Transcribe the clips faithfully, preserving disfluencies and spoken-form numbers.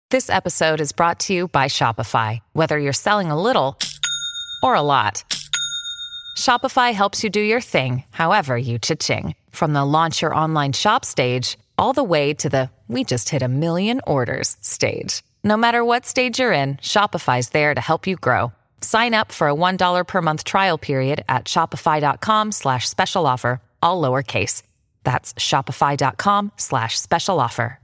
This episode is brought to you by Shopify. Whether you're selling a little or a lot, Shopify helps you do your thing, however you cha-ching. From the launch your online shop stage, all the way to the we just hit a million orders stage. No matter what stage you're in, Shopify's there to help you grow. Sign up for a one dollar per month trial period at shopify.com slash special offer, all lowercase. That's shopify.com slash special offer.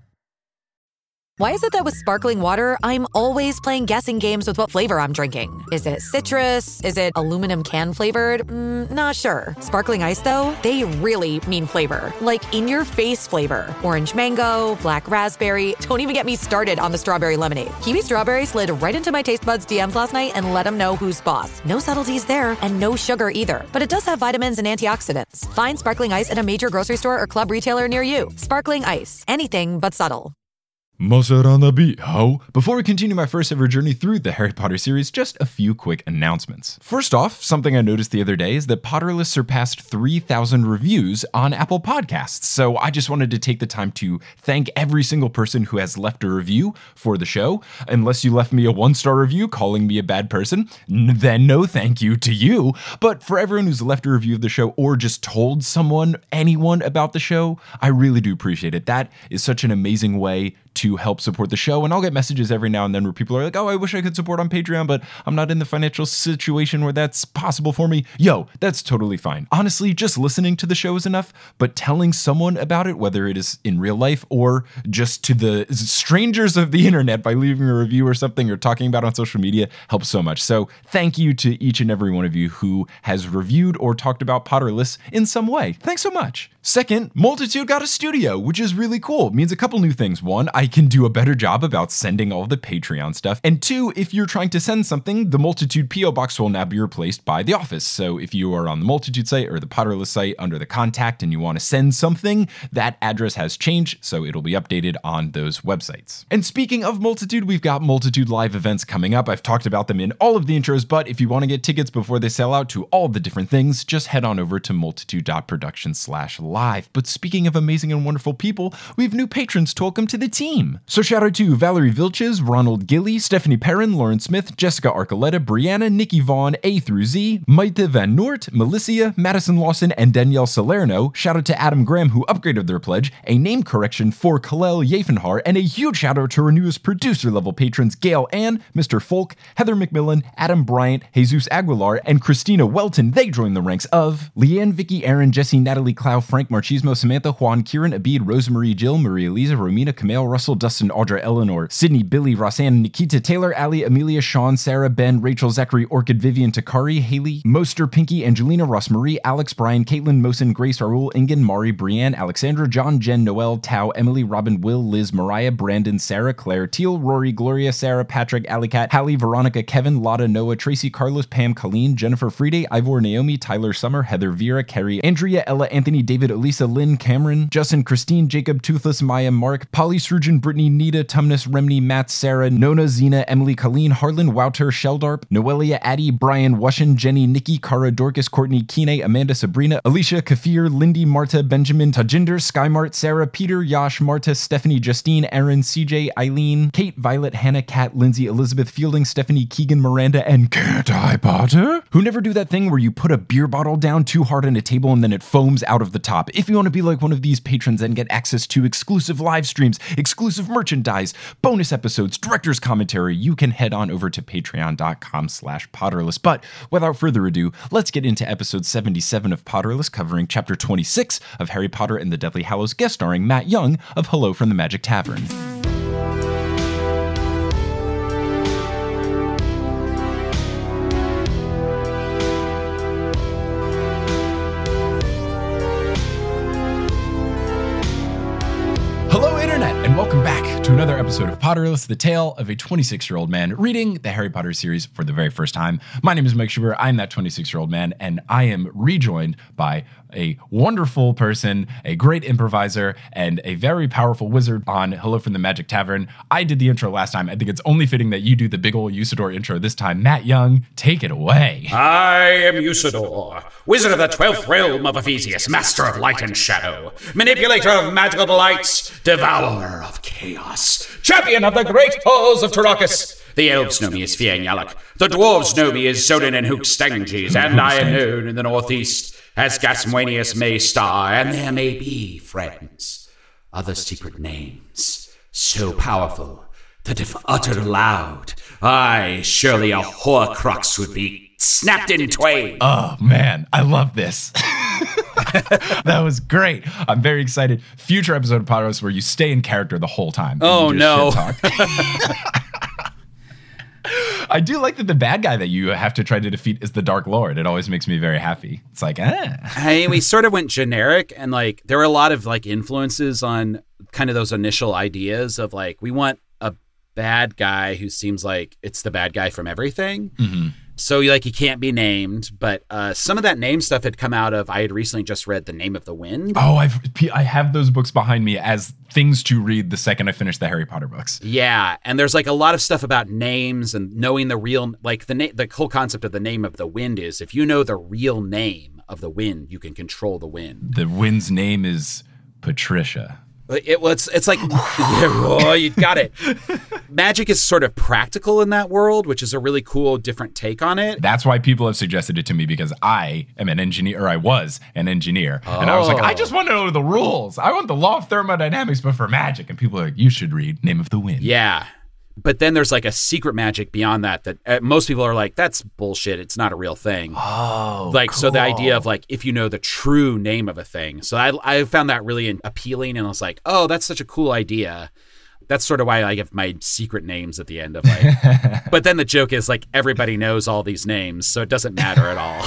Why is it that with sparkling water, I'm always playing guessing games with what flavor I'm drinking? Is it citrus? Is it aluminum can flavored? Mm, not sure. Sparkling ice, though, they really mean flavor. Like in-your-face flavor. Orange mango, black raspberry. Don't even get me started on the strawberry lemonade. Kiwi Strawberry slid right into my taste buds D Ms last night and let them know who's boss. No subtleties there, and no sugar either. But it does have vitamins and antioxidants. Find sparkling ice at a major grocery store or club retailer near you. Sparkling ice. Anything but subtle. Mustard on the beat, ho! Before we continue my first ever journey through the Harry Potter series, just a few quick announcements. First off, something I noticed the other day is that Potterless surpassed three thousand reviews on Apple Podcasts, so I just wanted to take the time to thank every single person who has left a review for the show. Unless you left me a one-star review calling me a bad person, then no thank you to you. But for everyone who's left a review of the show or just told someone, anyone about the show, I really do appreciate it. That is such an amazing way to help support the show. And I'll get messages every now and then where people are like, oh, I wish I could support on Patreon, but I'm not in the financial situation where that's possible for me. Yo, that's totally fine. Honestly, just listening to the show is enough, but telling someone about it, whether it is in real life or just to the strangers of the internet by leaving a review or something or talking about it on social media, helps so much. So thank you to each and every one of you who has reviewed or talked about Potterless in some way. Thanks so much. Second, Multitude got a studio, which is really cool. It means a couple new things. One, I can do a better job about sending all the Patreon stuff. And two, if you're trying to send something, the Multitude P O box will now be replaced by the office. So if you are on the Multitude site or the Potterless site under the contact and you want to send something, that address has changed, so it'll be updated on those websites. And speaking of Multitude, we've got Multitude live events coming up. I've talked about them in all of the intros, but if you want to get tickets before they sell out to all the different things, just head on over to multitude.production slash live. But speaking of amazing and wonderful people, we have new patrons to welcome to the team. So shout out to Valerie Vilches, Ronald Gilly, Stephanie Perrin, Lauren Smith, Jessica Arcoletta, Brianna, Nikki Vaughn, A through Z, Maite Van Noort, Melissa, Madison Lawson, and Danielle Salerno. Shout out to Adam Graham, who upgraded their pledge, a name correction for Kalel Yafenhar, and a huge shout out to our newest producer level patrons, Gail Ann, Mister Folk, Heather McMillan, Adam Bryant, Jesus Aguilar, and Christina Welton. They joined the ranks of Leanne, Vicky, Aaron, Jesse, Natalie, Clow, Frank, Marchismo, Samantha, Juan, Kieran, Abid, Rosemarie, Jill, Maria Lisa, Romina, Camille, Russell, Dustin, Audra, Eleanor, Sydney, Billy, Rosanne, Nikita, Taylor, Ali, Amelia, Sean, Sarah, Ben, Rachel, Zachary, Orchid, Vivian, Takari, Haley, Moster, Pinky, Angelina, Rossmarie, Alex, Brian, Caitlin, Mosin, Grace, Raul, Ingen, Mari, Brienne, Alexandra, John, Jen, Noel, Tao, Emily, Robin, Will, Liz, Mariah, Brandon, Sarah, Claire, Teal, Rory, Gloria, Sarah, Patrick, Alicat, Hallie, Veronica, Kevin, Lotta, Noah, Tracy, Carlos, Pam, Colleen, Jennifer, Friede, Ivor, Naomi, Tyler, Summer, Heather, Vera, Carrie, Andrea, Ella, Anthony, David, Elisa, Lynn, Cameron, Justin, Christine, Jacob, Toothless, Maya, Mark, Polly, Surgeon, Brittany, Nita, Tumnus, Remney, Matt, Sarah, Nona, Zena, Emily, Colleen, Harlan, Wouter, Sheldarp, Noelia, Addie, Brian, Wushin, Jenny, Nikki, Cara, Dorcas, Courtney, Kine, Amanda, Sabrina, Alicia, Kafir, Lindy, Marta, Benjamin, Tajinder, Skymart, Sarah, Peter, Yash, Marta, Stephanie, Justine, Aaron, C J, Eileen, Kate, Violet, Hannah, Kat, Lindsay, Elizabeth, Fielding, Stephanie, Keegan, Miranda, and Can't I Potter? Who never do that thing where you put a beer bottle down too hard on a table and then it foams out of the top. If you want to be like one of these patrons and get access to exclusive live streams, exclusive merchandise, bonus episodes, director's commentary, you can head on over to patreon.com slash Potterless. But without further ado, let's get into episode seventy-seven of Potterless, covering chapter twenty-six of Harry Potter and the Deathly Hallows, guest starring Matt Young of Hello from the Magic Tavern. Hello, Internet, and welcome back to another episode of Potterless, the tale of a twenty-six-year-old man reading the Harry Potter series for the very first time. My name is Mike Schubert. I'm that twenty-six-year-old man, and I am rejoined by a wonderful person, a great improviser, and a very powerful wizard on Hello from the Magic Tavern. I did the intro last time. I think it's only fitting that you do the big ol' Usador intro this time. Matt Young, take it away. I am Usador, wizard of the twelfth realm of Ephesius, master of light and shadow, manipulator of magical delights, devourer of chaos, champion of the great halls of Tarakas. The elves know me as Fiang Yalak. The dwarves know me as Zonin and Hook Stanges, and I am known in the northeast as Gasmuenius Maystar, and there may be, friends, other secret names, so powerful that if uttered aloud, aye, surely a Horcrux would be snapped in twain. Oh, man, I love this. That was great. I'm very excited. Future episode of Potterless where you stay in character the whole time. Oh, no. I do like that the bad guy that you have to try to defeat is the Dark Lord. It always makes me very happy. It's like, ah. I mean, we sort of went generic, and like there were a lot of like influences on kind of those initial ideas of like, we want a bad guy who seems like it's the bad guy from everything. Mm-hmm. So like he can't be named, but uh, some of that name stuff had come out of, I had recently just read The Name of the Wind. Oh, I've, I have those books behind me as things to read the second I finish the Harry Potter books. Yeah, and there's like a lot of stuff about names and knowing the real, like the na- the whole concept of the name of the wind is if you know the real name of the wind, you can control the wind. The wind's name is Patricia. It, well, it's, it's like, oh, you got it. Magic is sort of practical in that world, which is a really cool, different take on it. That's why people have suggested it to me, because I am an engineer, or I was an engineer. Oh. And I was like, I just want to know the rules. I want the law of thermodynamics, but for magic. And people are like, you should read Name of the Wind. Yeah. But then there's like a secret magic beyond that that uh, most people are like, that's bullshit. It's not a real thing. Oh, like cool. So the idea of like, if you know the true name of a thing. So I I found that really appealing, and I was like, oh, that's such a cool idea. That's sort of why I give my secret names at the end of like. But then the joke is like everybody knows all these names, so it doesn't matter at all.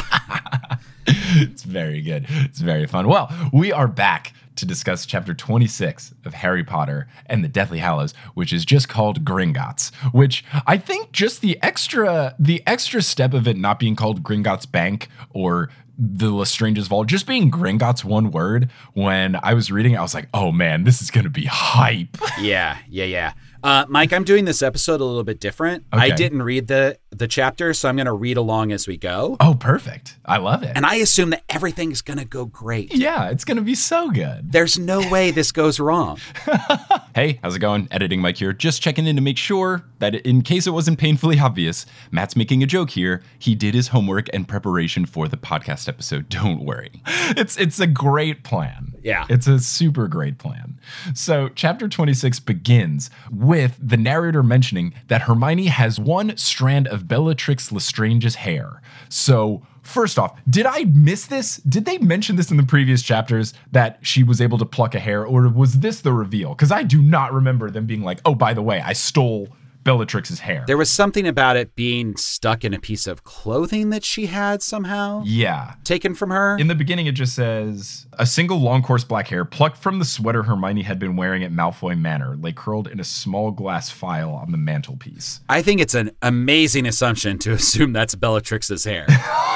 It's very good. It's very fun. Well, we are back to discuss chapter twenty-six of Harry Potter and the Deathly Hallows, which is just called Gringotts, which I think just the extra the extra step of it not being called Gringotts Bank or the Lestrange's Vault, just being Gringotts one word, when I was reading, I was like, oh man, this is going to be hype. Yeah, yeah, yeah. Uh, Mike, I'm doing this episode a little bit different. Okay. I didn't read the the chapter, so I'm going to read along as we go. Oh, perfect. I love it. And I assume that everything's going to go great. Yeah, it's going to be so good. There's no way this goes wrong. Hey, how's it going? Editing Mike here. Just checking in to make sure that in case it wasn't painfully obvious, Matt's making a joke here. He did his homework and preparation for the podcast episode. Don't worry. It's it's a great plan. Yeah. It's a super great plan. So chapter twenty-six begins with the narrator mentioning that Hermione has one strand of Bellatrix Lestrange's hair. So first off, did I miss this? Did they mention this in the previous chapters that she was able to pluck a hair, or was this the reveal? Because I do not remember them being like, oh, by the way, I stole Bellatrix's hair. There was something about it being stuck in a piece of clothing that she had somehow. Yeah. Taken from her. In the beginning, it just says, a single long coarse black hair plucked from the sweater Hermione had been wearing at Malfoy Manor lay curled in a small glass phial on the mantelpiece. I think it's an amazing assumption to assume that's Bellatrix's hair.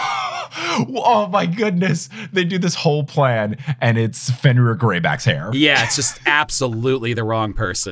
Oh my goodness. They do this whole plan and it's Fenrir Greyback's hair. Yeah, it's just absolutely the wrong person.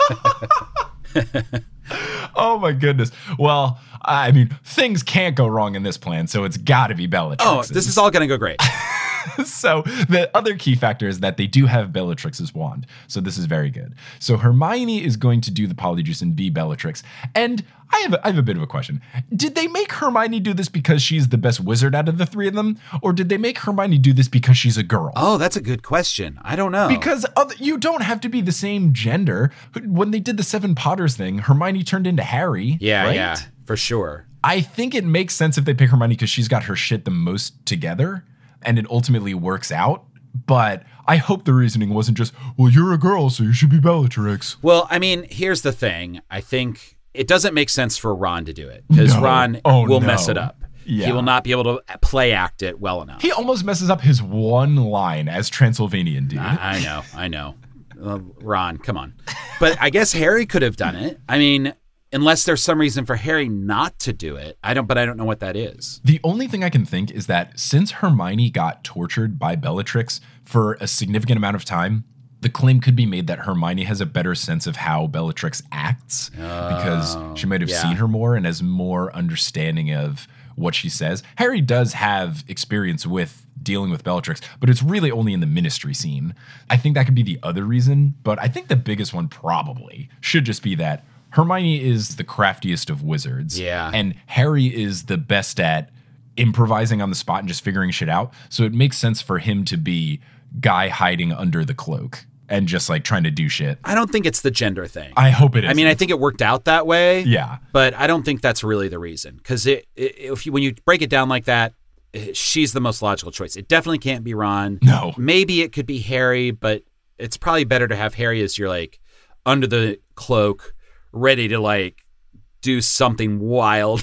Oh my goodness. Well, I mean, things can't go wrong in this plan, so it's got to be Bellatrix. Oh, this is all going to go great. So the other key factor is that they do have Bellatrix's wand. So this is very good. So Hermione is going to do the Polyjuice and be Bellatrix. And I have a, I have a bit of a question. Did they make Hermione do this because she's the best wizard out of the three of them? Or did they make Hermione do this because she's a girl? Oh, that's a good question. I don't know. Because other, you don't have to be the same gender. When they did the Seven Potters thing, Hermione turned into Harry. Yeah, right? yeah, for sure. I think it makes sense if they pick Hermione because she's got her shit the most together. And it ultimately works out. But I hope the reasoning wasn't just, well, you're a girl, so you should be Bellatrix. Well, I mean, here's the thing. I think it doesn't make sense for Ron to do it because no. Ron oh, will no. mess it up. Yeah. He will not be able to play act it well enough. He almost messes up his one line as Transylvanian dude. I, I know, I know. Uh, Ron, come on. But I guess Harry could have done it. I mean, unless there's some reason for Harry not to do it. I don't, but I don't know what that is. The only thing I can think is that since Hermione got tortured by Bellatrix for a significant amount of time, the claim could be made that Hermione has a better sense of how Bellatrix acts uh, because she might have yeah. seen her more and has more understanding of what she says. Harry does have experience with dealing with Bellatrix, but it's really only in the ministry scene. I think that could be the other reason, but I think the biggest one probably should just be that Hermione is the craftiest of wizards. Yeah. And Harry is the best at improvising on the spot and just figuring shit out. So it makes sense for him to be guy hiding under the cloak and just like trying to do shit. I don't think it's the gender thing. I hope it is. I mean, I think it worked out that way. Yeah. But I don't think that's really the reason. Because it, it, if you, when you break it down like that, she's the most logical choice. It definitely can't be Ron. No. Maybe it could be Harry, but it's probably better to have Harry as your like under the cloak, ready to like do something wild.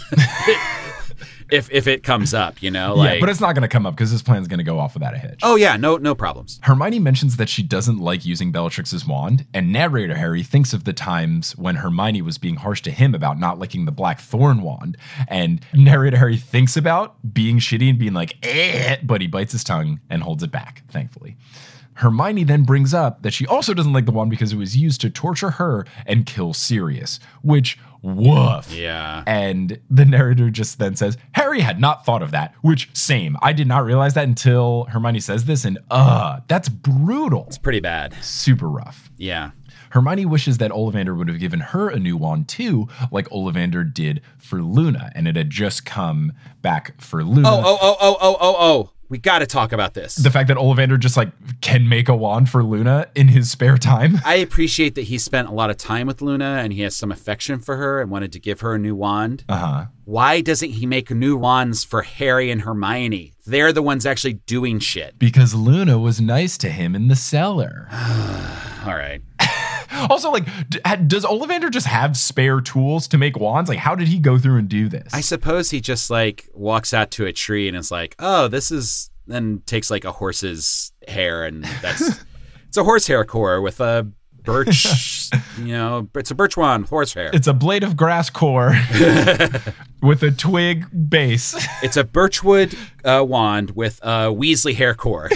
If if it comes up, you know, like, yeah, but it's not going to come up because this plan's going to go off without a hitch. Oh yeah, no no problems. Hermione mentions that she doesn't like using Bellatrix's wand, and narrator Harry thinks of the times when Hermione was being harsh to him about not liking the black thorn wand, and narrator Harry thinks about being shitty and being like, eh, but he bites his tongue and holds it back, thankfully. Hermione then brings up that she also doesn't like the wand because it was used to torture her and kill Sirius, which, woof. Yeah. And the narrator just then says, Harry had not thought of that, which, same. I did not realize that until Hermione says this, and uh, that's brutal. It's pretty bad. Super rough. Yeah. Hermione wishes that Ollivander would have given her a new wand too, like Ollivander did for Luna, and it had just come back for Luna. Oh, oh, oh, oh, oh, oh, oh. We got to talk about this. The fact that Ollivander just like can make a wand for Luna in his spare time. I appreciate that he spent a lot of time with Luna and he has some affection for her and wanted to give her a new wand. Uh-huh. Why doesn't he make new wands for Harry and Hermione? They're the ones actually doing shit. Because Luna was nice to him in the cellar. All right. Also, like, d- does Ollivander just have spare tools to make wands? Like, how did he go through and do this? I suppose he just like walks out to a tree and is like, oh, this is, then takes like a horse's hair and that's, it's a horsehair core with a birch, you know, it's a birch wand, horsehair. It's a blade of grass core with a twig base. It's a birchwood uh, wand with a Weasley hair core.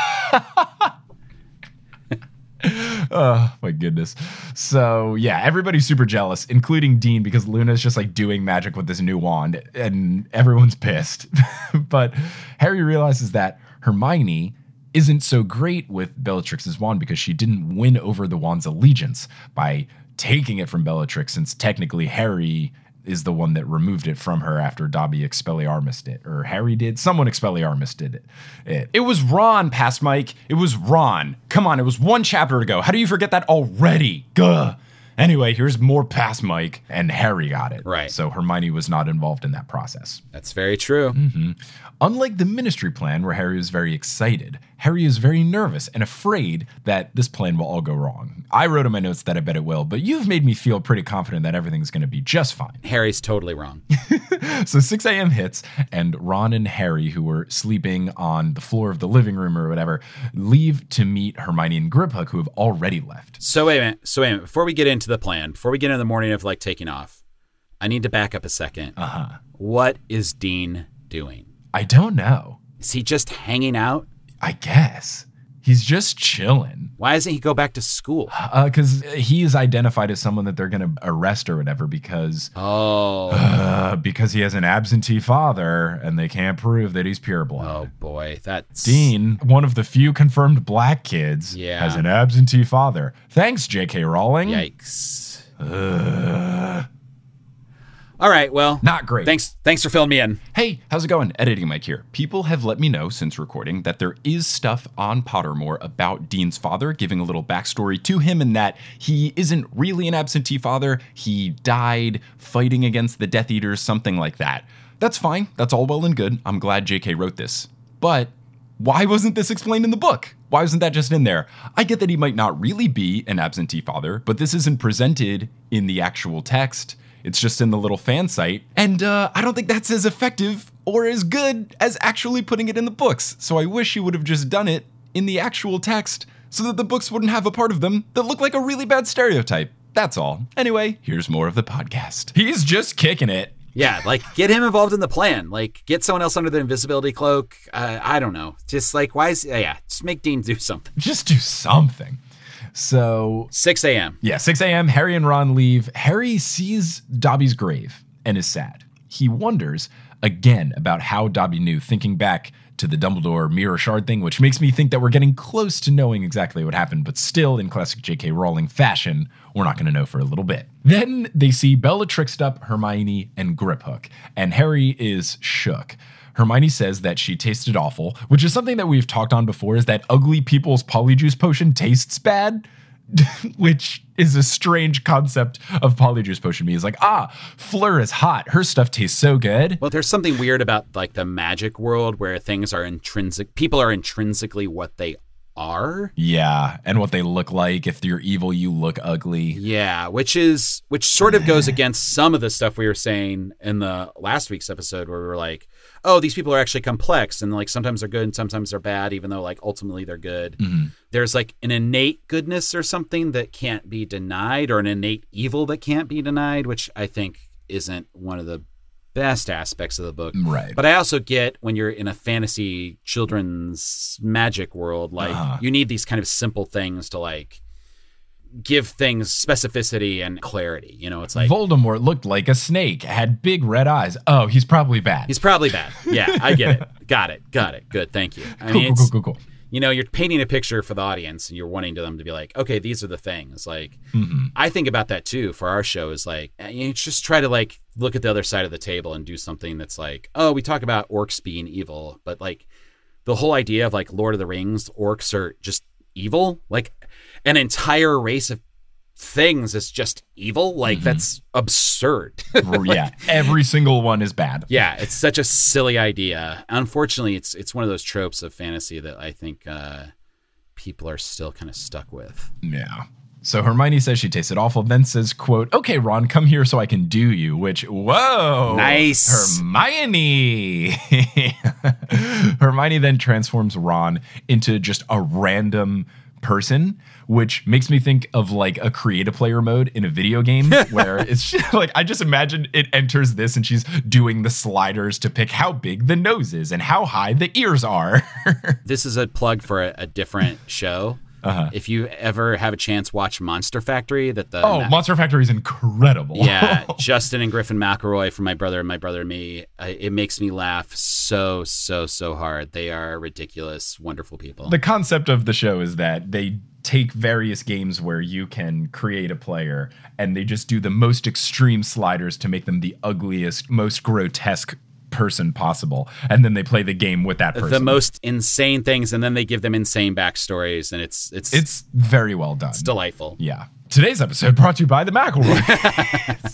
Oh my goodness. So yeah, everybody's super jealous, including Dean, because Luna's just like doing magic with this new wand and everyone's pissed. But Harry realizes that Hermione isn't so great with Bellatrix's wand because she didn't win over the wand's allegiance by taking it from Bellatrix, since technically Harry is the one that removed it from her after Dobby Expelliarmus did. Or Harry did? Someone Expelliarmus did it. it. It was Ron, past Mike. It was Ron. Come on, it was one chapter ago. How do you forget that already? Gah. Anyway, here's more past Mike, and Harry got it. Right. So Hermione was not involved in that process. That's very true. Mm-hmm. Unlike the Ministry plan, where Harry was very excited, Harry is very nervous and afraid that this plan will all go wrong. I wrote in my notes that I bet it will, but you've made me feel pretty confident that everything's going to be just fine. Harry's totally wrong. So six a.m. hits, and Ron and Harry, who were sleeping on the floor of the living room or whatever, leave to meet Hermione and Griphook, who have already left. So wait a minute. So wait a minute. Before we get into the plan, before we get into the morning of like taking off, I need to back up a second. Uh-huh. What is Dean doing? I don't know. Is he just hanging out? I guess. He's just chilling. Why doesn't he go back to school? Because uh, he is identified as someone that they're going to arrest or whatever because Oh. uh, because he has an absentee father and they can't prove that he's pureblood. Oh, boy. That's... Dean, one of the few confirmed black kids, Yeah. has an absentee father. Thanks, J K. Rowling. Yikes. Uh, All right, well. Not great. Thanks Thanks for filling me in. Hey, how's it going? Editing Mike here. People have let me know since recording that there is stuff on Pottermore about Dean's father, giving a little backstory to him, and that he isn't really an absentee father. He died fighting against the Death Eaters, something like that. That's fine. That's all well and good. I'm glad J K wrote this. But why wasn't this explained in the book? Why wasn't that just in there? I get that he might not really be an absentee father, but this isn't presented in the actual text. It's just in the little fan site. And uh, I don't think that's as effective or as good as actually putting it in the books. So I wish you would have just done it in the actual text so that the books wouldn't have a part of them that looked like a really bad stereotype. That's all. Anyway, here's more of the podcast. He's just kicking it. Yeah, like, get him involved in the plan. Like, get someone else under the invisibility cloak. Uh, I don't know. Just, like, why is... Yeah, just make Dean do something. Just do something. So... six a.m. Yeah, six a.m. Harry and Ron leave. Harry sees Dobby's grave and is sad. He wonders, again, about how Dobby knew, thinking back to the Dumbledore mirror shard thing, which makes me think that we're getting close to knowing exactly what happened, but still, in classic J K Rowling fashion, we're not going to know for a little bit. Then they see Bellatrix up, Hermione, and Griphook, and Harry is shook. Hermione says that she tasted awful, which is something that we've talked on before, is that ugly people's polyjuice potion tastes bad. Which is a strange concept of polyjuice potion to me. Is like, ah, Fleur is hot. Her stuff tastes so good. Well, there's something weird about like the magic world where things are intrinsic. People are intrinsically what they are. Yeah, and what they look like. If you're evil, you look ugly. Yeah, which is which sort of goes against some of the stuff we were saying in the last week's episode where we were like, oh, these people are actually complex and like sometimes they're good and sometimes they're bad, even though like ultimately they're good. Mm-hmm. There's like an innate goodness or something that can't be denied, or an innate evil that can't be denied, which I think isn't one of the best aspects of the book. Right. But I also get when you're in a fantasy children's magic world, like uh-huh. you need these kind of simple things to like give things specificity and clarity. You know, it's like Voldemort looked like a snake, had big red eyes. Oh, he's probably bad. He's probably bad. Yeah, I get it. Got it. Got it. Good. Thank you. I cool, mean, cool, it's, cool, cool, cool. You know, you're painting a picture for the audience and you're wanting to them to be like, okay, these are the things. Like, mm-hmm. I think about that too for our show is like, you just try to like look at the other side of the table and do something that's like, oh, we talk about orcs being evil, but like the whole idea of like Lord of the Rings, orcs are just evil. Like an entire race of things is just evil. Like mm-hmm. that's absurd. like, yeah, every single one is bad. Yeah, it's such a silly idea. Unfortunately, it's it's one of those tropes of fantasy that I think uh, people are still kind of stuck with. Yeah. So Hermione says she tasted awful, then says, quote, okay, Ron, come here so I can do you, which, whoa. Nice. Hermione. Hermione then transforms Ron into just a random person, which makes me think of like a create a player mode in a video game where it's just, like, I just imagine it enters this and she's doing the sliders to pick how big the nose is and how high the ears are. This is a plug for a, a different show. Uh-huh. If you ever have a chance, watch Monster Factory. That the oh, Ma- Monster Factory is incredible. Yeah, Justin and Griffin McElroy from My Brother and My Brother and Me. Uh, it makes me laugh so, so, so hard. They are ridiculous, wonderful people. The concept of the show is that they take various games where you can create a player and they just do the most extreme sliders to make them the ugliest, most grotesque person possible, and then they play the game with that person. The most insane things, and then they give them insane backstories, and it's it's it's very well done. It's delightful. Yeah. Today's episode brought to you by the McElroy.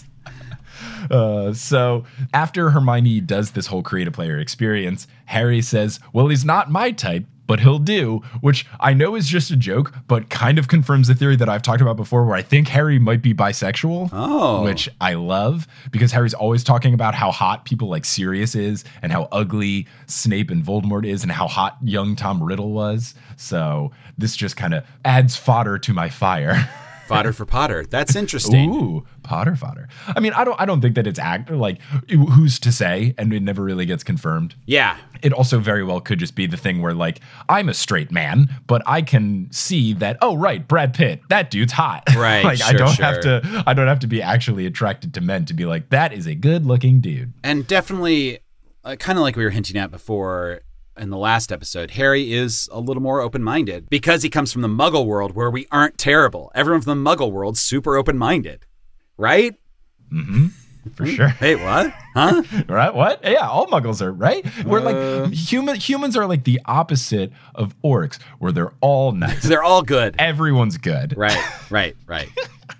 uh, so after Hermione does this whole create a player experience, Harry says, well, he's not my type, but he'll do, which I know is just a joke, but kind of confirms the theory that I've talked about before where I think Harry might be bisexual, oh. which I love because Harry's always talking about how hot people like Sirius is and how ugly Snape and Voldemort is and how hot young Tom Riddle was. So this just kind of adds fodder to my fire. Fodder for Potter. That's interesting. Ooh, Potter fodder. I mean, I don't I don't think that it's act like who's to say, and it never really gets confirmed. Yeah. It also very well could just be the thing where like I'm a straight man, but I can see that, oh right, Brad Pitt, that dude's hot. Right. like sure, I don't sure. have to I don't have to be actually attracted to men to be like, that is a good looking dude. And definitely uh, kind of like we were hinting at before in the last episode, Harry is a little more open-minded because he comes from the Muggle world where we aren't terrible. Everyone from the Muggle world's super open-minded, right? Mm-hmm. For sure. Hey, what? Huh? Right? What? Yeah, all Muggles are, right? We're uh, like human. Humans are like the opposite of orcs, where they're all nice. They're all good. Everyone's good. Right. Right. Right.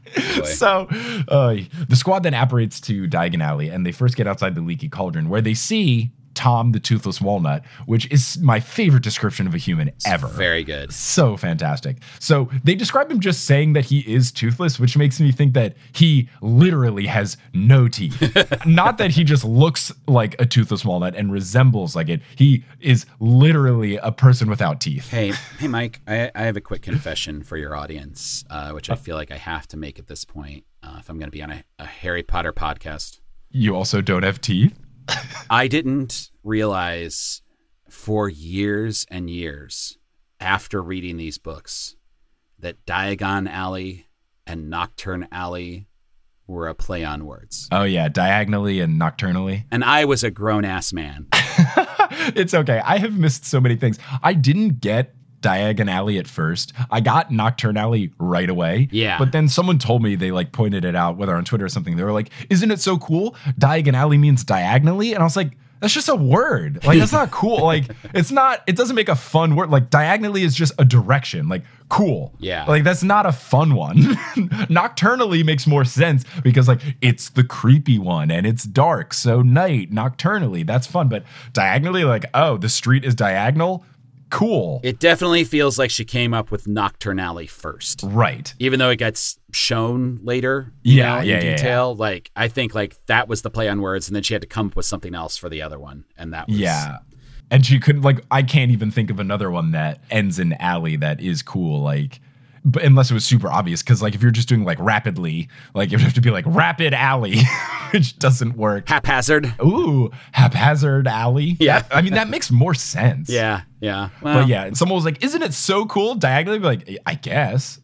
So uh, the squad then apparates to Diagon Alley, and they first get outside the Leaky Cauldron, where they see Tom the Toothless Walnut, which is my favorite description of a human it's ever. Very good. So fantastic. So they describe him just saying that he is toothless, which makes me think that he literally has no teeth. Not that he just looks like a toothless walnut and resembles like it. He is literally a person without teeth. Hey, hey, Mike, I, I have a quick confession for your audience, uh, which I feel like I have to make at this point uh, if I'm going to be on a, a Harry Potter podcast. You also don't have teeth? I didn't realize for years and years after reading these books that Diagon Alley and Nocturne Alley were a play on words. Oh, yeah. Diagonally and nocturnally. And I was a grown-ass man. It's okay. I have missed so many things. I didn't get Diagon Alley at first. I got Nocturne Alley right away. Yeah. But then someone told me, they like pointed it out, whether on Twitter or something. They were like, isn't it so cool? Diagon Alley means diagonally. And I was like, that's just a word. Like, that's not cool. Like, it's not, it doesn't make a fun word. Like, diagonally is just a direction. Like, cool. Yeah. Like, that's not a fun one. Nocturnally makes more sense because, like, it's the creepy one and it's dark. So, night, nocturnally, that's fun. But diagonally, like, oh, the street is diagonal. Cool. It definitely feels like she came up with Nocturne Alley first. Right. Even though it gets shown later, you Yeah, know, in yeah, yeah, detail. Like, I think like that was the play on words, and then she had to come up with something else for the other one. And that was Yeah. And she couldn't, like, I can't even think of another one that ends in alley that is cool. Like, but unless it was super obvious, because like if you're just doing like rapidly, like you have to be like rapid alley, which doesn't work. haphazard. Ooh, haphazard alley. Yeah. That- I mean, that makes more sense. Yeah, yeah. Well, But yeah, and someone was like, isn't it so cool? Diagonally, be like, I guess.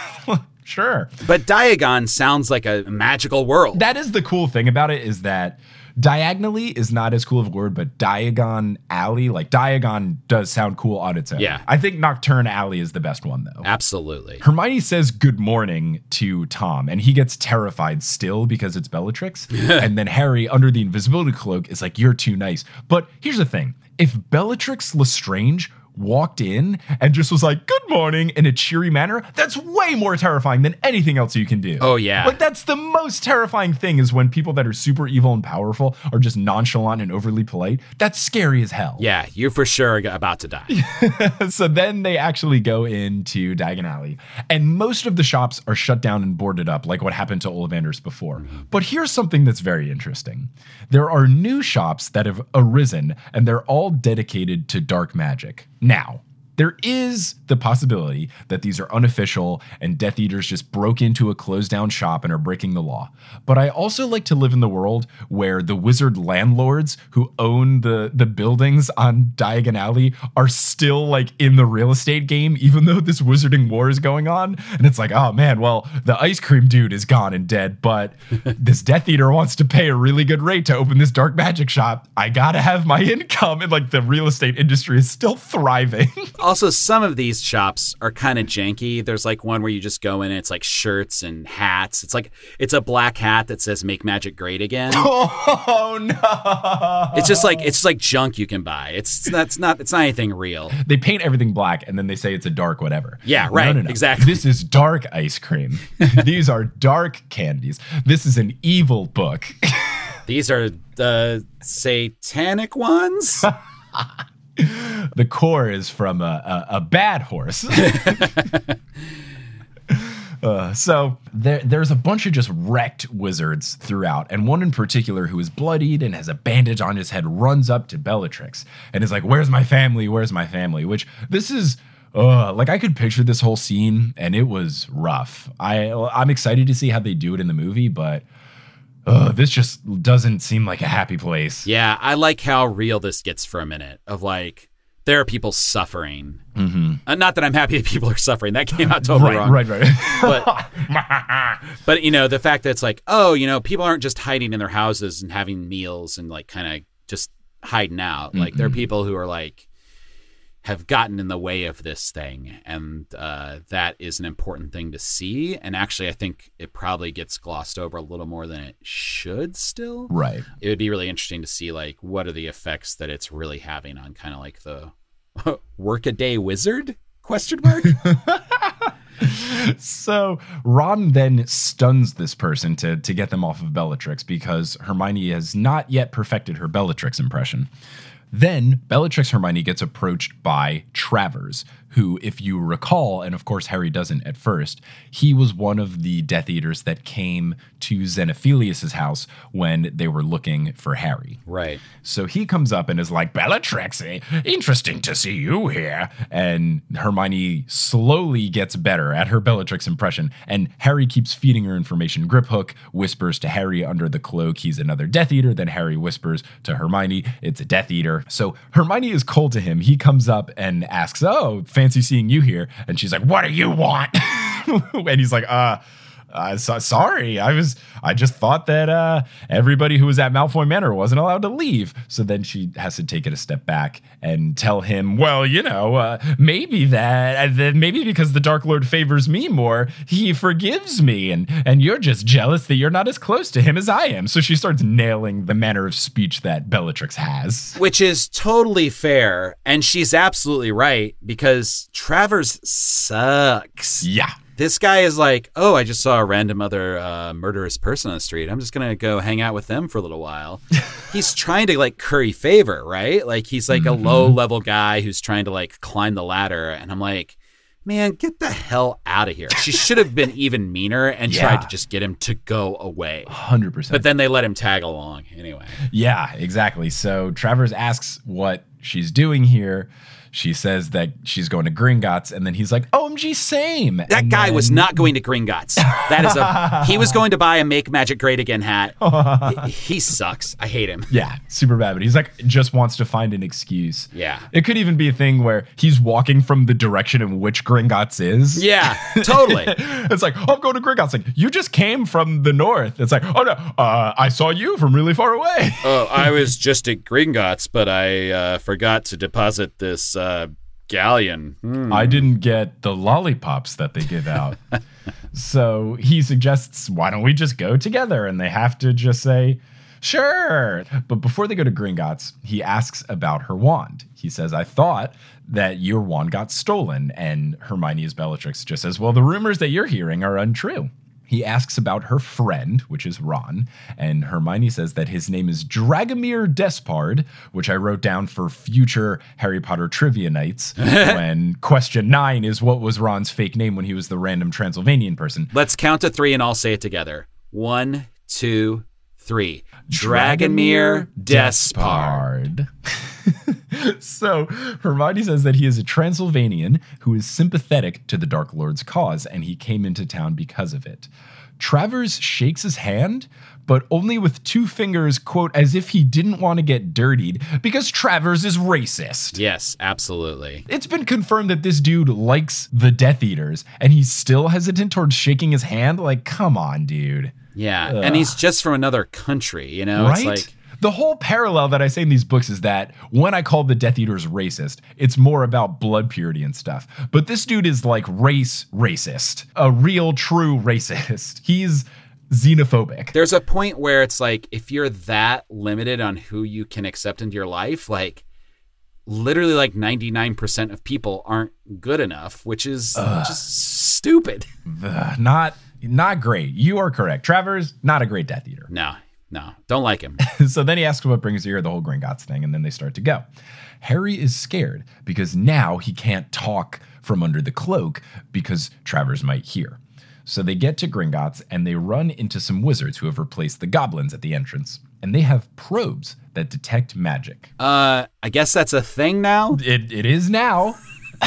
Sure. But Diagon sounds like a magical world. That is the cool thing about it, is that diagonally is not as cool of a word, but Diagon Alley, like Diagon does sound cool on its own. Yeah. I think Nocturne Alley is the best one, though. Absolutely. Hermione says good morning to Tom, and he gets terrified still because it's Bellatrix. And then Harry, under the invisibility cloak, is like, you're too nice. But here's the thing. If Bellatrix Lestrange walked in and just was like, good morning, in a cheery manner, that's way more terrifying than anything else you can do. Oh, yeah. Like, that's the most terrifying thing, is when people that are super evil and powerful are just nonchalant and overly polite. That's scary as hell. Yeah, you for sure are about to die. So then they actually go into Diagon Alley, and most of the shops are shut down and boarded up, like what happened to Ollivanders before. But here's something that's very interesting. There are new shops that have arisen, and they're all dedicated to dark magic. Now, there is the possibility that these are unofficial and Death Eaters just broke into a closed down shop and are breaking the law. But I also like to live in the world where the wizard landlords who own the, the buildings on Diagon Alley are still like in the real estate game, even though this wizarding war is going on. And it's like, oh man, well, the ice cream dude is gone and dead, but this Death Eater wants to pay a really good rate to open this dark magic shop. I gotta have my income. And like the real estate industry is still thriving. Also, some of these shops are kind of janky. There's like one where you just go in and it's like shirts and hats. It's like, it's a black hat that says "Make Magic Great Again." Oh no! It's just like, it's like junk you can buy. It's that's not, it's not anything real. They paint everything black and then they say it's a dark whatever. Yeah, No, right, no, no. exactly. This is dark ice cream. These are dark candies. This is an evil book. These are the satanic ones. The core is from a, a, a bad horse. uh, so there, there's a bunch of just wrecked wizards throughout, and one in particular who is bloodied and has a bandage on his head runs up to Bellatrix and is like, where's my family? Where's my family? Which this is... Uh, like I could picture this whole scene and it was rough. I, I'm excited to see how they do it in the movie, but uh, this just doesn't seem like a happy place. Yeah, I like how real this gets for a minute of like, there are people suffering. Mm-hmm. Uh, not that I'm happy that people are suffering. That came out totally right, wrong. Right, right, But, but, you know, the fact that it's like, oh, you know, people aren't just hiding in their houses and having meals and like kind of just hiding out. Mm-hmm. Like there are people who are like, have gotten in the way of this thing. And uh, that is an important thing to see. And actually, I think it probably gets glossed over a little more than it should still. Right. It would be really interesting to see, like, what are the effects that it's really having on kind of like the workaday wizard? Question mark? So Ron then stuns this person to, to get them off of Bellatrix because Hermione has not yet perfected her Bellatrix impression. Then Bellatrix Hermione gets approached by Travers, who, if you recall, and of course Harry doesn't at first, he was one of the Death Eaters that came to Xenophilius' house when they were looking for Harry. Right. So he comes up and is like, Bellatrix, interesting to see you here. And Hermione slowly gets better at her Bellatrix impression, and Harry keeps feeding her information. Griphook whispers to Harry under the cloak he's another Death Eater. Then Harry whispers to Hermione it's a Death Eater. So Hermione is cold to him. He comes up and asks, oh, fancy seeing you here. And she's like, what do you want? And he's like, uh, Uh, so, sorry, I was. I just thought that uh, everybody who was at Malfoy Manor wasn't allowed to leave. So then she has to take it a step back and tell him, well, you know, uh, maybe that, uh, that maybe because the Dark Lord favors me more, he forgives me, and and you're just jealous that you're not as close to him as I am. So she starts nailing the manner of speech that Bellatrix has, which is totally fair, and she's absolutely right because Travers sucks. Yeah. This guy is like, oh, I just saw a random other uh, murderous person on the street. I'm just going to go hang out with them for a little while. He's trying to like curry favor, right? Like he's like mm-hmm. a low level guy who's trying to like climb the ladder. And I'm like, man, get the hell out of here. She should have been even meaner and yeah. tried to just get him to go away. one hundred percent. But then they let him tag along anyway. Yeah, exactly. So Travers asks what she's doing here. She says that she's going to Gringotts, and then he's like, O M G, same. That and guy then... was not going to Gringotts. That is a, he was going to buy a Make Magic Great Again hat. he, he sucks. I hate him. Yeah, super bad. But he's like, just wants to find an excuse. Yeah. It could even be a thing where he's walking from the direction in which Gringotts is. Yeah, totally. It's like, oh, I'm going to Gringotts. Like, you just came from the north. It's like, oh, no, uh, I saw you from really far away. Oh, I was just at Gringotts, but I uh, forgot to deposit this uh, galleon. Hmm. I didn't get the lollipops that they give out. So he suggests, why don't we just go together? And they have to just say, sure. But before they go to Gringotts, he asks about her wand. He says, I thought that your wand got stolen. And Hermione as Bellatrix just says, well, the rumors that you're hearing are untrue. He asks about her friend, which is Ron, and Hermione says that his name is Dragomir Despard, which I wrote down for future Harry Potter trivia nights when question nine is what was Ron's fake name when he was the random Transylvanian person. Let's count to three and I'll say it together. One, two, three. Dragomir Despard. So Hermione says that he is a Transylvanian who is sympathetic to the Dark Lord's cause, and he came into town because of it. Travers shakes his hand, but only with two fingers, quote, as if he didn't want to get dirtied, because Travers is racist. Yes, absolutely. It's been confirmed that this dude likes the Death Eaters, and he's still hesitant towards shaking his hand? Like, come on, dude. Yeah, Ugh. And he's just from another country, you know? Right? It's like... The whole parallel that I say in these books is that when I call the Death Eaters racist, it's more about blood purity and stuff. But this dude is like race racist, a real true racist. He's xenophobic. There's a point where it's like, if you're that limited on who you can accept into your life, like literally like ninety-nine percent of people aren't good enough, which is Ugh. just stupid. Ugh, not, not great. You are correct. Travers, not a great Death Eater. No. No, don't like him. So then he asks what brings you here, the whole Gringotts thing, and then they start to go. Harry is scared because now he can't talk from under the cloak because Travers might hear. So they get to Gringotts and they run into some wizards who have replaced the goblins at the entrance. And they have probes that detect magic. Uh, I guess that's a thing now? It It is now.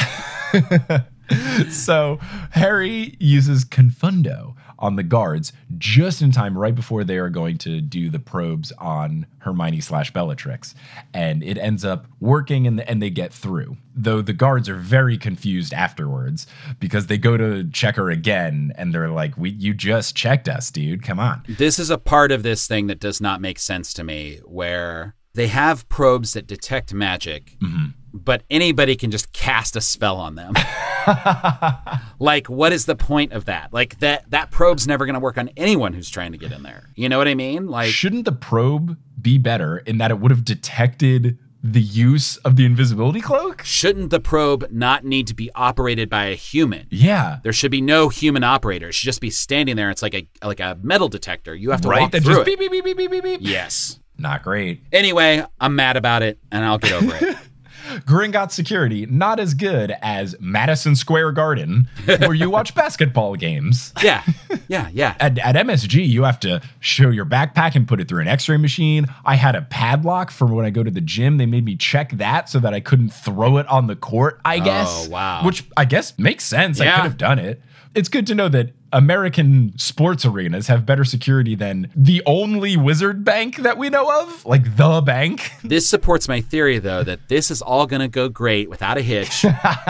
So Harry uses Confundo on the guards just in time right before they are going to do the probes on Hermione slash Bellatrix. And it ends up working and, and they get through. Though the guards are very confused afterwards because they go to check her again and they're like, "We, you just checked us, dude. Come on." This is a part of this thing that does not make sense to me where they have probes that detect magic, mm-hmm. but anybody can just cast a spell on them. Like, what is the point of that? Like, that that probe's never going to work on anyone who's trying to get in there. You know what I mean? Like, shouldn't the probe be better in that it would have detected the use of the invisibility cloak? Shouldn't the probe not need to be operated by a human? Yeah. There should be no human operator. It should just be standing there. It's like a like a metal detector. You have to right? walk that through just it. Beep, beep, beep, beep, beep, beep. Yes. Not great. Anyway, I'm mad about it, and I'll get over it. Gringotts security, not as good as Madison Square Garden, where you watch basketball games. Yeah, yeah, yeah. At, at M S G, you have to show your backpack and put it through an x-ray machine. I had a padlock for when I go to the gym. They made me check that so that I couldn't throw it on the court, I guess. Oh, wow. Which I guess makes sense. Yeah. I could have done it. It's good to know that American sports arenas have better security than the only wizard bank that we know of, like the bank. This supports my theory, though, that this is all going to go great without a hitch,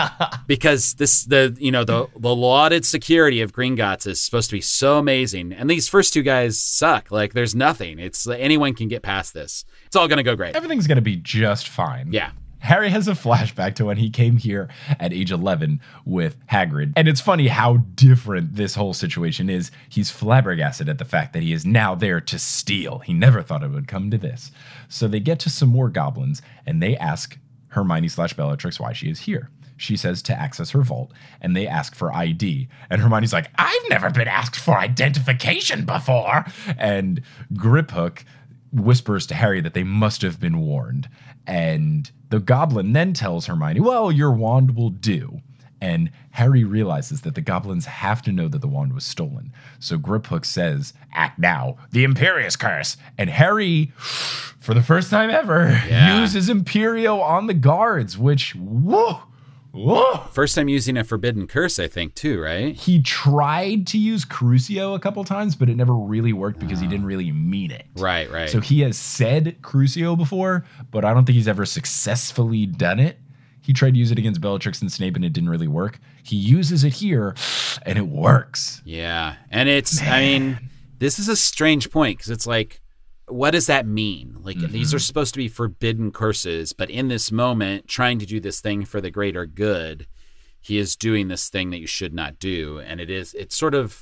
because this the you know the the lauded security of Gringotts is supposed to be so amazing, and these first two guys suck. Like, there's nothing. It's anyone can get past this. It's all going to go great. Everything's going to be just fine. Yeah. Harry has a flashback to when he came here at age eleven with Hagrid. And it's funny how different this whole situation is. He's flabbergasted at the fact that he is now there to steal. He never thought it would come to this. So they get to some more goblins, and they ask Hermione slash Bellatrix why she is here. She says to access her vault, and they ask for I D. And Hermione's like, I've never been asked for identification before. And Griphook whispers to Harry that they must have been warned. And the goblin then tells Hermione, well, your wand will do. And Harry realizes that the goblins have to know that the wand was stolen. So Griphook says, act now, the Imperius Curse. And Harry, for the first time ever, yeah. uses Imperio on the guards, which, whoa, whoa. First time using a forbidden curse, I think, too, right? He tried to use Crucio a couple times, but it never really worked because he didn't really mean it. Right, right. So he has said Crucio before, but I don't think he's ever successfully done it. He tried to use it against Bellatrix and Snape, and it didn't really work. He uses it here, and it works. Yeah, and it's, Man. I mean, this is a strange point, because it's like, what does that mean? Like, mm-hmm. these are supposed to be forbidden curses, but in this moment, trying to do this thing for the greater good, he is doing this thing that you should not do. And it is, it sort of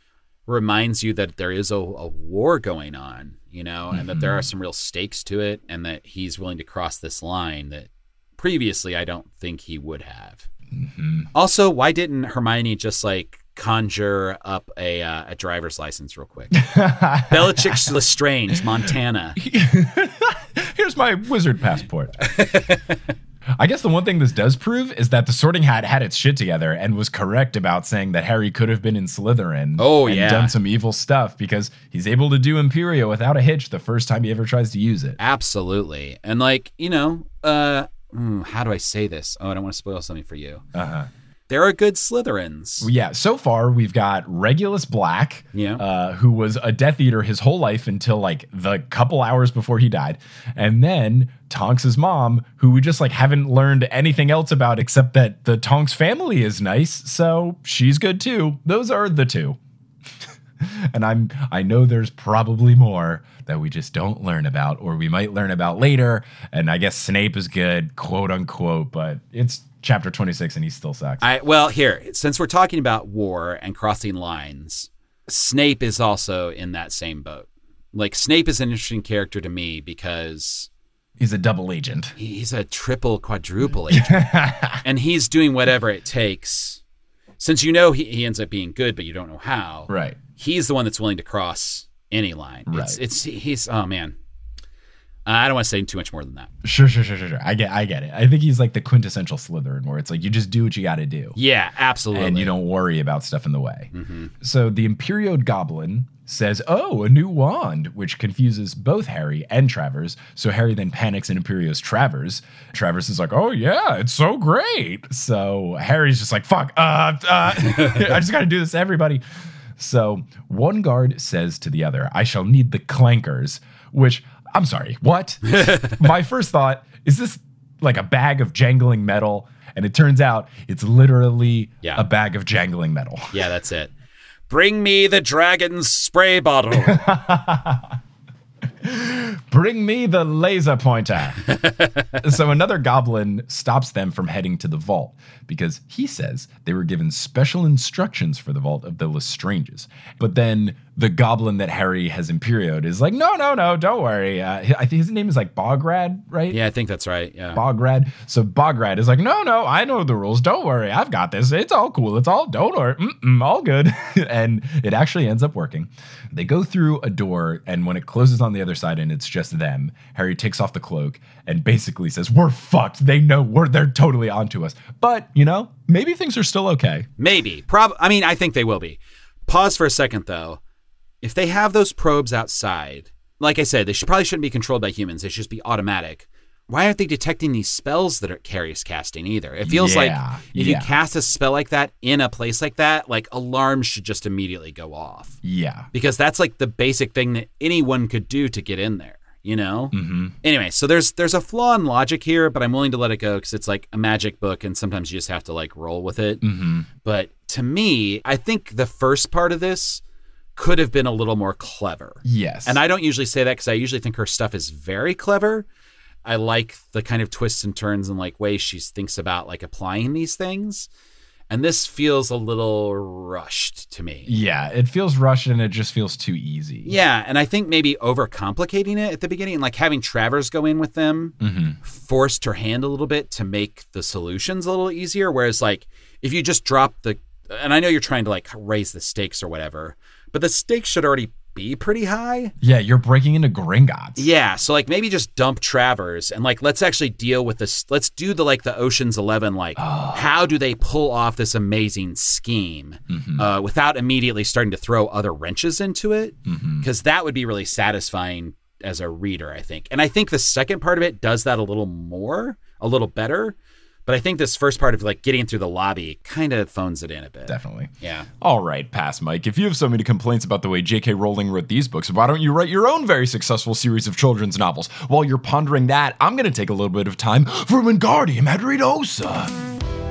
reminds you that there is a, a war going on, you know, and mm-hmm. that there are some real stakes to it, and that he's willing to cross this line that previously I don't think he would have. Mm-hmm. Also, why didn't Hermione just like conjure up a uh, a driver's license real quick? Bellatrix Lestrange, Montana. Here's my wizard passport. I guess the one thing this does prove is that the Sorting Hat had its shit together and was correct about saying that Harry could have been in Slytherin oh, and yeah. done some evil stuff, because he's able to do Imperio without a hitch the first time he ever tries to use it. Absolutely. And like, you know, uh, mm, how do I say this? Oh, I don't want to spoil something for you. Uh-huh. There are good Slytherins. Yeah, so far we've got Regulus Black, yeah. uh, who was a Death Eater his whole life until like the couple hours before he died. And then Tonks' mom, who we just like haven't learned anything else about except that the Tonks family is nice, so she's good too. Those are the two. And I'm I know there's probably more that we just don't learn about, or we might learn about later. And I guess Snape is good, quote unquote, but it's chapter twenty-six and he still sucks. I, well, here, since we're talking about war and crossing lines, Snape is also in that same boat. Like, Snape is an interesting character to me because he's a double agent. He's a triple, quadruple agent. And he's doing whatever it takes. Since you know he, he ends up being good, but you don't know how. Right. He's the one that's willing to cross any line. Right. It's, it's he's, oh man. Uh, I don't want to say too much more than that. Sure, sure, sure, sure, sure. I get, I get it. I think he's like the quintessential Slytherin, where it's like you just do what you got to do. Yeah, absolutely. And you don't worry about stuff in the way. Mm-hmm. So the Imperiode Goblin says, "Oh, a new wand," which confuses both Harry and Travers. So Harry then panics and Imperios Travers. Travers is like, "Oh yeah, it's so great." So Harry's just like, "Fuck, uh, uh I just got to do this to everybody." So one guard says to the other, "I shall need the clankers," which, I'm sorry, what? My first thought, is this like a bag of jangling metal? And it turns out it's literally yeah. a bag of jangling metal. Yeah, that's it. Bring me the dragon's spray bottle. Bring me the laser pointer. So another goblin stops them from heading to the vault because he says they were given special instructions for the vault of the Lestranges. But then the goblin that Harry has imperioed is like, no, no, no, don't worry. Uh, I think his name is like Bograd, right? Yeah, I think that's right. Yeah, Bograd. So Bograd is like, no, no, I know the rules. Don't worry. I've got this. It's all cool. It's all, don't worry. Mm-mm, all good. And it actually ends up working. They go through a door, and when it closes on the other side and it's just them, Harry takes off the cloak and basically says, we're fucked. They know we're, they're totally onto us. But, you know, maybe things are still okay. Maybe. Prob- I mean, I think they will be. Pause for a second, though. If they have those probes outside, like I said, they should, probably shouldn't be controlled by humans. They should just be automatic. why aren't they detecting these spells that are Carius casting either? It feels yeah, like if yeah. you cast a spell like that in a place like that, like alarms should just immediately go off. Yeah. Because that's like the basic thing that anyone could do to get in there, you know? Mm-hmm. Anyway, so there's there's a flaw in logic here, but I'm willing to let it go because it's like a magic book and sometimes you just have to like roll with it. Mm-hmm. But to me, I think the first part of this could have been a little more clever. Yes. And I don't usually say that because I usually think her stuff is very clever. I like the kind of twists and turns and like ways she thinks about like applying these things. And this feels a little rushed to me. Yeah, it feels rushed and it just feels too easy. Yeah, and I think maybe overcomplicating it at the beginning and like having Travers go in with them Mm-hmm. forced her hand a little bit to make the solutions a little easier. Whereas like if you just drop the, and I know you're trying to like raise the stakes or whatever, but the stakes should already be pretty high. Yeah, you're breaking into Gringotts. Yeah, so like maybe just dump Travers and like let's actually deal with this. Let's do the like the Ocean's Eleven, like Oh. how do they pull off this amazing scheme Mm-hmm. uh, without immediately starting to throw other wrenches into it? Mm-hmm. Because that would be really satisfying as a reader, I think. And I think the second part of it does that a little more, a little better. But I think this first part of like getting through the lobby kind of phones it in a bit. Definitely. Yeah. All right, pass, Mike. If you have so many complaints about the way J K. Rowling wrote these books, why don't you write your own very successful series of children's novels? While you're pondering that, I'm going to take a little bit of time for Wingardium Adridosa.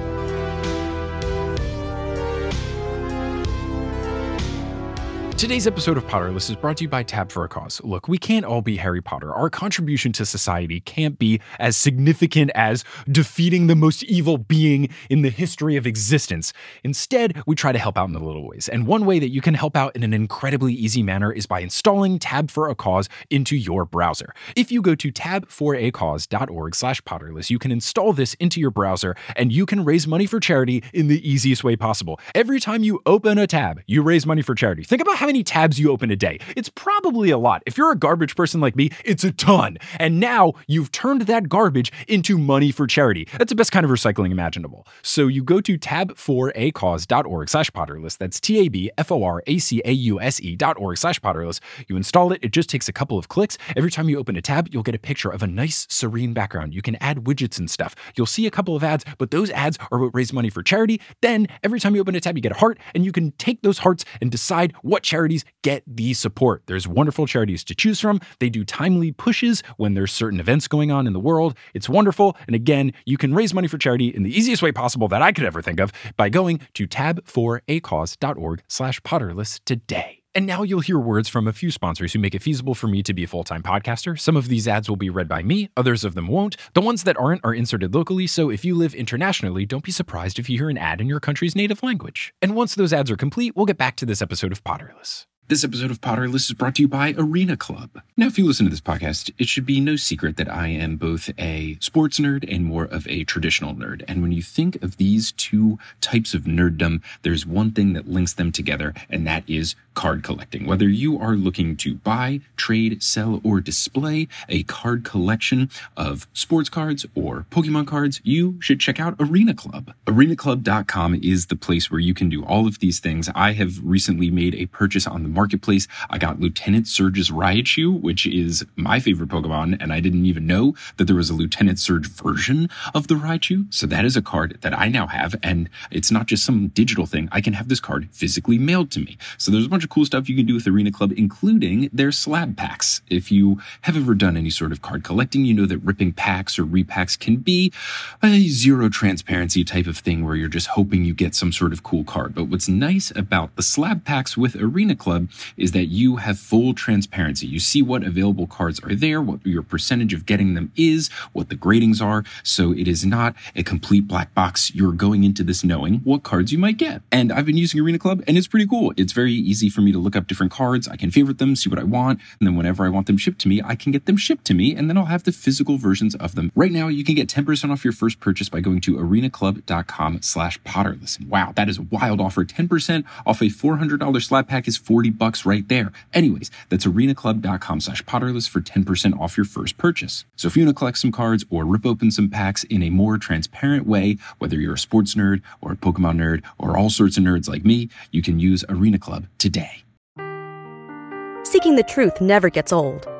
Today's episode of Potterless is brought to you by Tab for a Cause. Look, we can't all be Harry Potter. Our contribution to society can't be as significant as defeating the most evil being in the history of existence. Instead, we try to help out in the little ways. And one way that you can help out in an incredibly easy manner is by installing Tab for a Cause into your browser. If you go to tab for a cause dot org slash Potterless, you can install this into your browser and you can raise money for charity in the easiest way possible. Every time you open a tab, you raise money for charity. Think about how many tabs you open a day. It's probably a lot. If you're a garbage person like me, it's a ton. And now you've turned that garbage into money for charity. That's the best kind of recycling imaginable. So you go to tab for a cause dot org slash Potterless. That's T A B F O R A C A U S E dot org slash Potterless. You install it. It just takes a couple of clicks. Every time you open a tab, you'll get a picture of a nice, serene background. You can add widgets and stuff. You'll see a couple of ads, but those ads are what raise money for charity. Then every time you open a tab, you get a heart, and you can take those hearts and decide what charities get the support. There's wonderful charities to choose from. They do timely pushes when there's certain events going on in the world. It's wonderful. And again, you can raise money for charity in the easiest way possible that I could ever think of by going to tab for a cause dot org slash Potterless today. And now you'll hear words from a few sponsors who make it feasible for me to be a full-time podcaster. Some of these ads will be read by me, others of them won't. The ones that aren't are inserted locally, so if you live internationally, don't be surprised if you hear an ad in your country's native language. And once those ads are complete, we'll get back to this episode of Potterless. This episode of Potterless is brought to you by Arena Club. Now, if you listen to this podcast, it should be no secret that I am both a sports nerd and more of a traditional nerd. And when you think of these two types of nerddom, there's one thing that links them together, and that is card collecting. Whether you are looking to buy, trade, sell, or display a card collection of sports cards or Pokemon cards, you should check out Arena Club. arena club dot com is the place where you can do all of these things. I have recently made a purchase on the marketplace. I got Lieutenant Surge's Raichu, which is my favorite Pokemon, and I didn't even know that there was a Lieutenant Surge version of the Raichu. So that is a card that I now have, and it's not just some digital thing. I can have this card physically mailed to me. So there's a bunch of cool stuff you can do with Arena Club, including their slab packs. If you have ever done any sort of card collecting, you know that ripping packs or repacks can be a zero transparency type of thing where you're just hoping you get some sort of cool card. But what's nice about the slab packs with Arena Club is that you have full transparency. You see what available cards are there, what your percentage of getting them is, what the gradings are. So it is not a complete black box. You're going into this knowing what cards you might get. And I've been using Arena Club, and it's pretty cool. It's very easy for me to look up different cards. I can favorite them, see what I want, and then whenever I want them shipped to me, I can get them shipped to me, and then I'll have the physical versions of them. Right now, you can get ten percent off your first purchase by going to arena club dot com slash Potterless. Wow, that is a wild offer. ten percent off a four hundred dollars slab pack is forty bucks right there. Anyways, that's arena club dot com slash Potterless for ten percent off your first purchase. So if you want to collect some cards or rip open some packs in a more transparent way, whether you're a sports nerd or a Pokemon nerd or all sorts of nerds like me, you can use Arena Club today. Seeking the truth never gets old.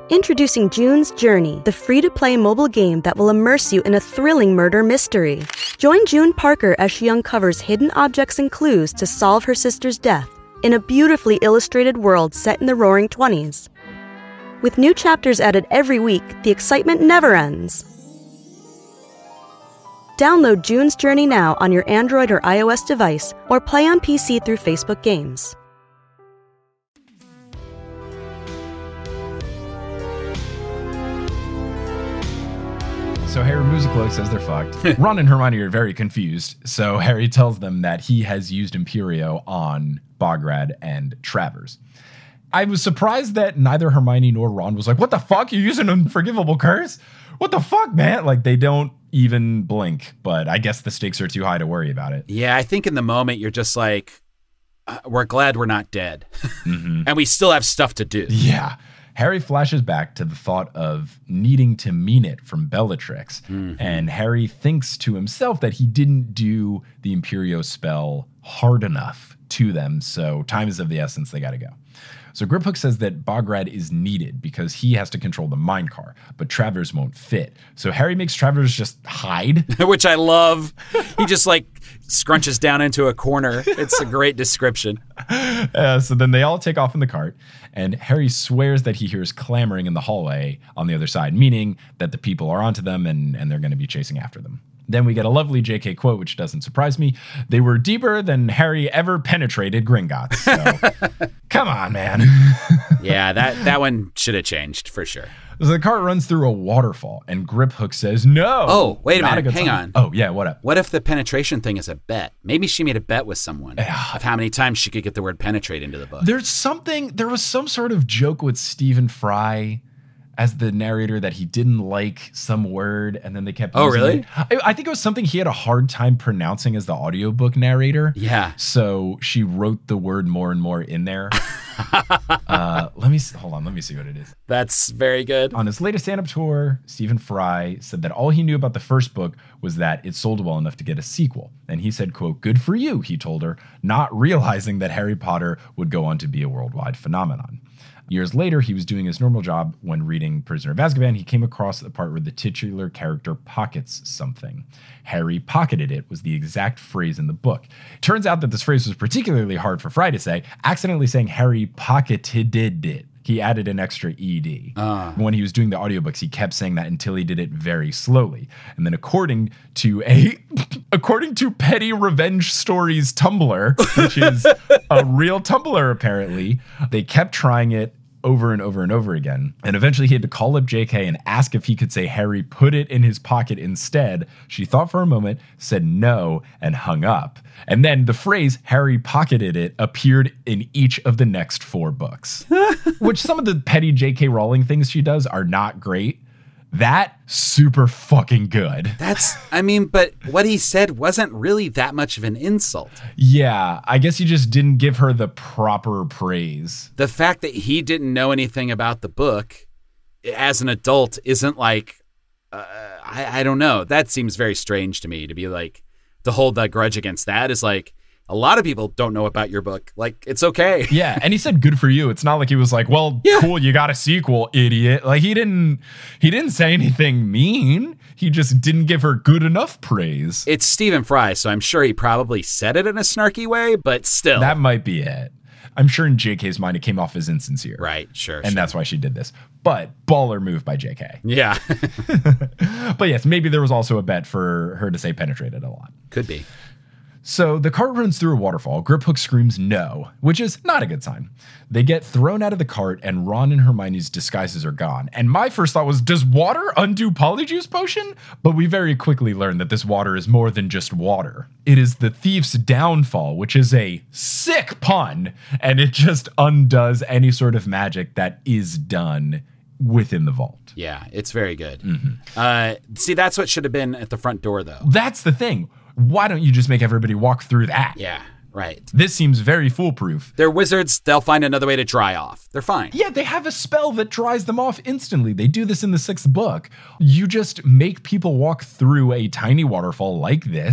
Introducing June's Journey, the free-to-play mobile game that will immerse you in a thrilling murder mystery. Join June Parker as she uncovers hidden objects and clues to solve her sister's death in a beautifully illustrated world set in the Roaring Twenties. With new chapters added every week, the excitement never ends. Download June's Journey now on your Android or iOS device, or play on P C through Facebook Games. So Harry removes the cloak, says they're fucked. Ron and Hermione are very confused, so Harry tells them that he has used Imperio on Bograd and Travers. I was surprised that neither Hermione nor Ron was like, what the fuck? You're using an unforgivable curse? What the fuck, man? Like, they don't even blink, but I guess the stakes are too high to worry about it. Yeah, I think in the moment you're just like, uh, we're glad we're not dead. Mm-hmm. And we still have stuff to do. Yeah. Harry flashes back to the thought of needing to mean it from Bellatrix, mm-hmm. and Harry thinks to himself that he didn't do the Imperio spell hard enough to them, so time is of the essence, they gotta go. So Griphook says that Bograd is needed because he has to control the Mindcar, but Travers won't fit. So Harry makes Travers just hide. Which I love. He just like scrunches down into a corner. It's a great description. Uh, so then they all take off in the cart, and Harry swears that he hears clamoring in the hallway on the other side, meaning that the people are onto them and, and they're going to be chasing after them. Then we get a lovely J K quote, which doesn't surprise me. They were deeper than Harry ever penetrated Gringotts. So, come on, man. Yeah, that, that one should have changed for sure. So the cart runs through a waterfall, and Griphook says, no. Oh, wait a Not minute. A Hang time. on. Oh, yeah, what up? What if the penetration thing is a bet? Maybe she made a bet with someone of how many times she could get the word penetrate into the book. There's something, there was some sort of joke with Stephen Fry as the narrator that he didn't like some word, and then they kept Oh, using really? it. I, I think it was something he had a hard time pronouncing as the audiobook narrator. Yeah. So she wrote the word more and more in there. uh, let me see, hold on, let me see what it is. That's very good. On his latest stand-up tour, Stephen Fry said that all he knew about the first book was that it sold well enough to get a sequel. And he said, quote, good for you, he told her, not realizing that Harry Potter would go on to be a worldwide phenomenon. Years later, he was doing his normal job when reading Prisoner of Azkaban. He came across the part where the titular character pockets something. Harry pocketed it was the exact phrase in the book. Turns out that this phrase was particularly hard for Fry to say, accidentally saying Harry pocketed it. He added an extra E D. Uh. When he was doing the audiobooks, he kept saying that until he did it very slowly. And then according to a according to Petty Revenge Stories Tumblr, which is a real Tumblr apparently, they kept trying it over and over and over again. And eventually he had to call up J K and ask if he could say Harry put it in his pocket instead. She thought for a moment, said no, and hung up. And then the phrase Harry pocketed it appeared in each of the next four books. Which some of the petty J K Rowling things she does are not great. That, super fucking good. That's, I mean, but what he said wasn't really that much of an insult. Yeah, I guess he just didn't give her the proper praise. The fact that he didn't know anything about the book as an adult isn't like, uh, I, I don't know. That seems very strange to me to be like, to hold that grudge against that is like, a lot of people don't know about your book. Like, it's okay. Yeah, and he said good for you. It's not like he was like, well, yeah. Cool, you got a sequel, idiot. Like, he didn't he didn't say anything mean. He just didn't give her good enough praise. It's Stephen Fry, so I'm sure he probably said it in a snarky way, but still. That might be it. I'm sure in J K's mind it came off as insincere. Right, sure. And sure. that's why she did this. But baller move by J K. Yeah. But yes, maybe there was also a bet for her to say penetrated a lot. Could be. So the cart runs through a waterfall. Griphook screams no, which is not a good sign. They get thrown out of the cart and Ron and Hermione's disguises are gone. And my first thought was, does water undo Polyjuice Potion? But we very quickly learn that this water is more than just water. It is the thief's downfall, which is a sick pun, and it just undoes any sort of magic that is done within the vault. Yeah, it's very good. Mm-hmm. Uh, see, that's what should have been at the front door, though. That's the thing. Why don't you just make everybody walk through that? Yeah, right. This seems very foolproof. They're wizards. They'll find another way to dry off. They're fine. Yeah, they have a spell that dries them off instantly. They do this in the sixth book. You just make people walk through a tiny waterfall like this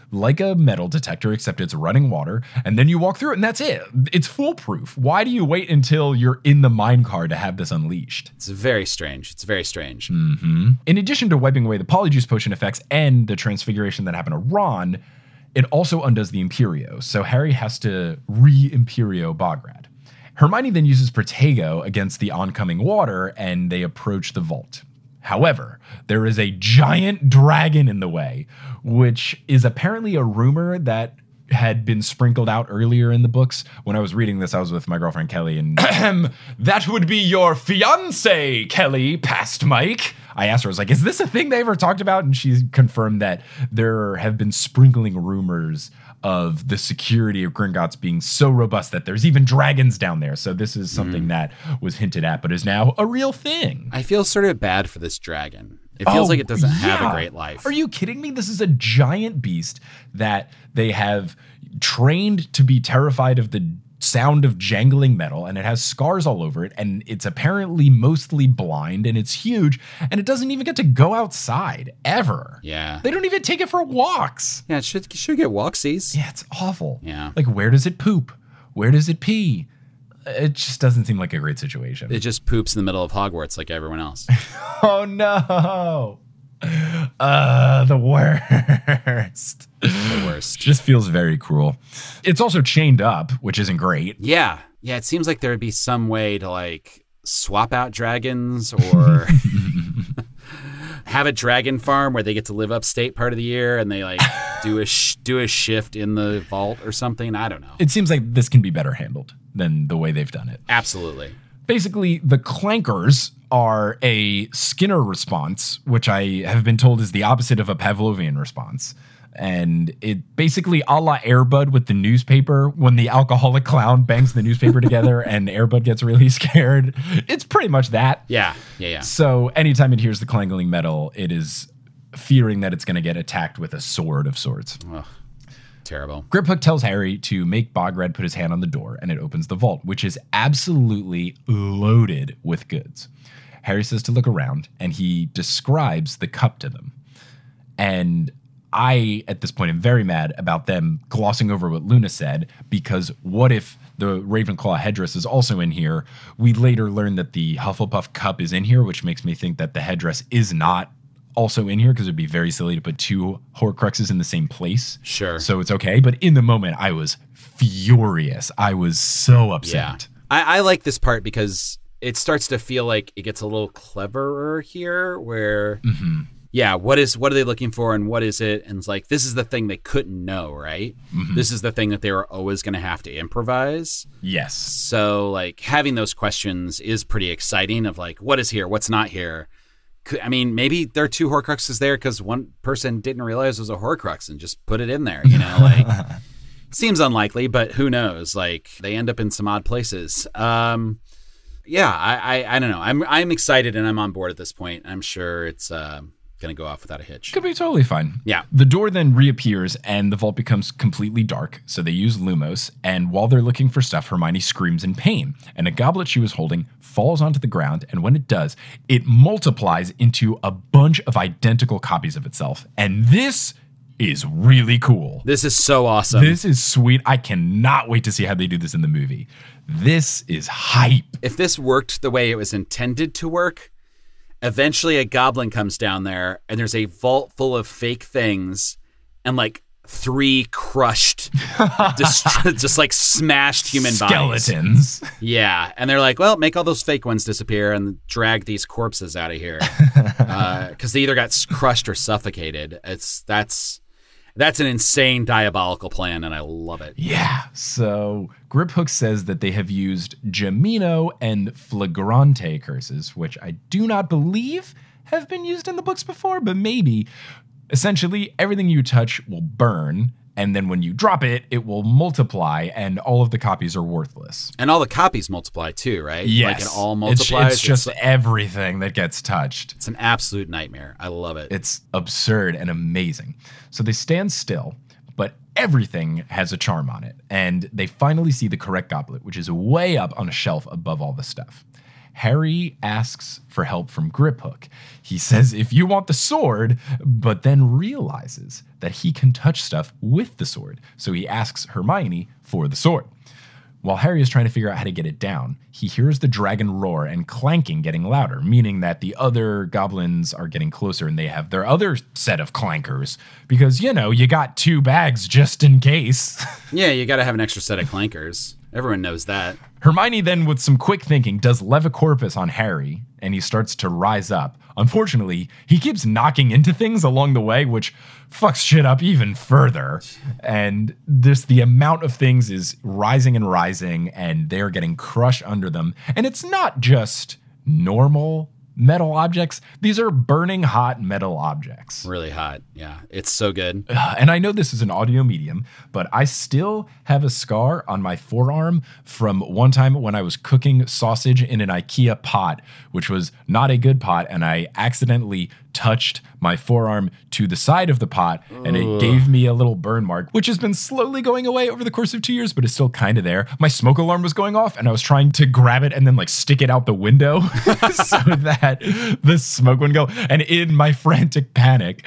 like a metal detector, except it's running water, and then you walk through it, and that's it. It's foolproof. Why do you wait until you're in the minecar to have this unleashed? It's very strange. It's very strange. Mm-hmm. In addition to wiping away the Polyjuice Potion effects and the transfiguration that happened to Ron, it also undoes the Imperio, so Harry has to re-Imperio Bograd. Hermione then uses Protego against the oncoming water, and they approach the vault. However, there is a giant dragon in the way, which is apparently a rumor that had been sprinkled out earlier in the books. When I was reading this, I was with my girlfriend Kelly, and that would be your fiance, Kelly, past Mike. I asked her, I was like, is this a thing they ever talked about? And she confirmed that there have been sprinkling rumors of the security of Gringotts being so robust that there's even dragons down there. So this is something mm. that was hinted at, but is now a real thing. I feel sort of bad for this dragon. It feels oh, like it doesn't yeah. have a great life. Are you kidding me? This is a giant beast that they have trained to be terrified of the sound of jangling metal, and it has scars all over it, and it's apparently mostly blind, and it's huge, and it doesn't even get to go outside ever. Yeah. They don't even take it for walks. Yeah, it should, should get walksies. Yeah, it's awful. Yeah. Like, where does it poop? Where does it pee? It just doesn't seem like a great situation. It just poops in the middle of Hogwarts like everyone else. Oh, no. Uh, the worst. The worst. Just feels very cruel. It's also chained up, which isn't great. Yeah. Yeah, it seems like there would be some way to, like, swap out dragons or have a dragon farm where they get to live upstate part of the year and they, like, do a sh- do a shift in the vault or something. I don't know. It seems like this can be better handled than the way they've done it. Absolutely. Basically, the Clankers are a Skinner response, which I have been told is the opposite of a Pavlovian response. And it basically a la Air Bud with the newspaper, when the alcoholic clown bangs the newspaper together and Air Bud gets really scared. It's pretty much that. Yeah, yeah, yeah. So anytime it hears the clangling metal, it is fearing that it's going to get attacked with a sword of sorts. Ugh. Terrible. Griphook tells Harry to make Bograd put his hand on the door, and it opens the vault, which is absolutely loaded with goods. Harry says to look around, and he describes the cup to them. And I, at this point, am very mad about them glossing over what Luna said, because what if the Ravenclaw headdress is also in here? We later learn that the Hufflepuff cup is in here, which makes me think that the headdress is not also in here, because it'd be very silly to put two Horcruxes in the same place. Sure. So it's okay. But in the moment, I was furious. I was so upset. Yeah. I, I like this part because it starts to feel like it gets a little cleverer here, where, mm-hmm. yeah, what is what are they looking for and what is it? And it's like, this is the thing they couldn't know, right? Mm-hmm. This is the thing that they were always going to have to improvise. Yes. So, like, having those questions is pretty exciting of, like, what is here? What's not here? I mean, maybe there are two Horcruxes there because one person didn't realize it was a Horcrux and just put it in there, you know, like, seems unlikely, but who knows? Like, they end up in some odd places. Um, yeah, I, I, I don't know. I'm, I'm excited and I'm on board at this point. I'm sure it's uh, going to go off without a hitch. Could be totally fine. Yeah. The door then reappears and the vault becomes completely dark. So they use Lumos. And while they're looking for stuff, Hermione screams in pain. And a goblet she was holding falls onto the ground. And when it does, it multiplies into a bunch of identical copies of itself. And this is really cool. This is so awesome. This is sweet. I cannot wait to see how they do this in the movie. This is hype. If this worked the way it was intended to work, eventually a goblin comes down there and there's a vault full of fake things and like three crushed, just, just like smashed human bodies. Skeletons. Yeah. And they're like, well, make all those fake ones disappear and drag these corpses out of here. Uh, 'cause they either got crushed or suffocated. It's, that's, that's an insane diabolical plan and I love it. Yeah. So Griphook says that they have used Gemino and Flagrante curses, which I do not believe have been used in the books before, but maybe. Essentially, everything you touch will burn, and then when you drop it, it will multiply, and all of the copies are worthless. And all the copies multiply too, right? Yes. Like it all multiplies. It's, it's just it's, everything that gets touched. It's an absolute nightmare. I love it. It's absurd and amazing. So they stand still, but everything has a charm on it, and they finally see the correct goblet, which is way up on a shelf above all the stuff. Harry asks for help from Griphook. He says if you want the sword, but then realizes that he can touch stuff with the sword. So he asks Hermione for the sword. While Harry is trying to figure out how to get it down, he hears the dragon roar and clanking getting louder, meaning that the other goblins are getting closer and they have their other set of clankers because, you know, you got two bags just in case. Yeah, you got to have an extra set of clankers. Everyone knows that. Hermione then, with some quick thinking, does Levicorpus on Harry, and he starts to rise up. Unfortunately, he keeps knocking into things along the way, which fucks shit up even further. And this, the amount of things is rising and rising, and they're getting crushed under them. And it's not just normal metal objects. These are burning hot metal objects. Really hot. Yeah, it's so good. And I know this is an audio medium, but I still have a scar on my forearm from one time when I was cooking sausage in an IKEA pot, which was not a good pot, and I accidentally touched my forearm to the side of the pot, and it gave me a little burn mark, which has been slowly going away over the course of two years, but it's still kind of there. My smoke alarm was going off, and I was trying to grab it and then like stick it out the window so that the smoke wouldn't go. And in my frantic panic,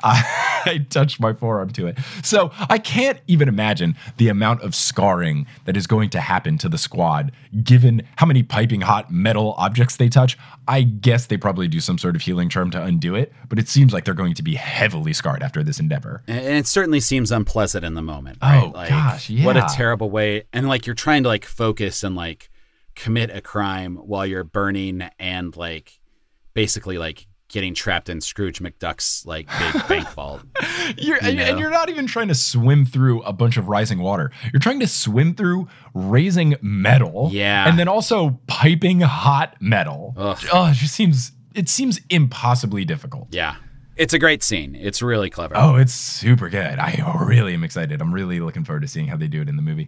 I, I touched my forearm to it. So I can't even imagine the amount of scarring that is going to happen to the squad, given how many piping hot metal objects they touch. I guess they probably do some sort of healing charm to undo it, but it seems like they're going to be heavily scarred after this endeavor. And it certainly seems unpleasant in the moment. Right? Oh, like, gosh, yeah. What a terrible way. And like you're trying to like focus and like commit a crime while you're burning and like basically like getting trapped in Scrooge McDuck's like big bank vault. You're, you and, know? and you're not even trying to swim through a bunch of rising water. You're trying to swim through raising metal. Yeah. And then also piping hot metal. Ugh. Oh, it just seems, it seems impossibly difficult. Yeah. It's a great scene. It's really clever. Oh, it's super good. I really am excited. I'm really looking forward to seeing how they do it in the movie.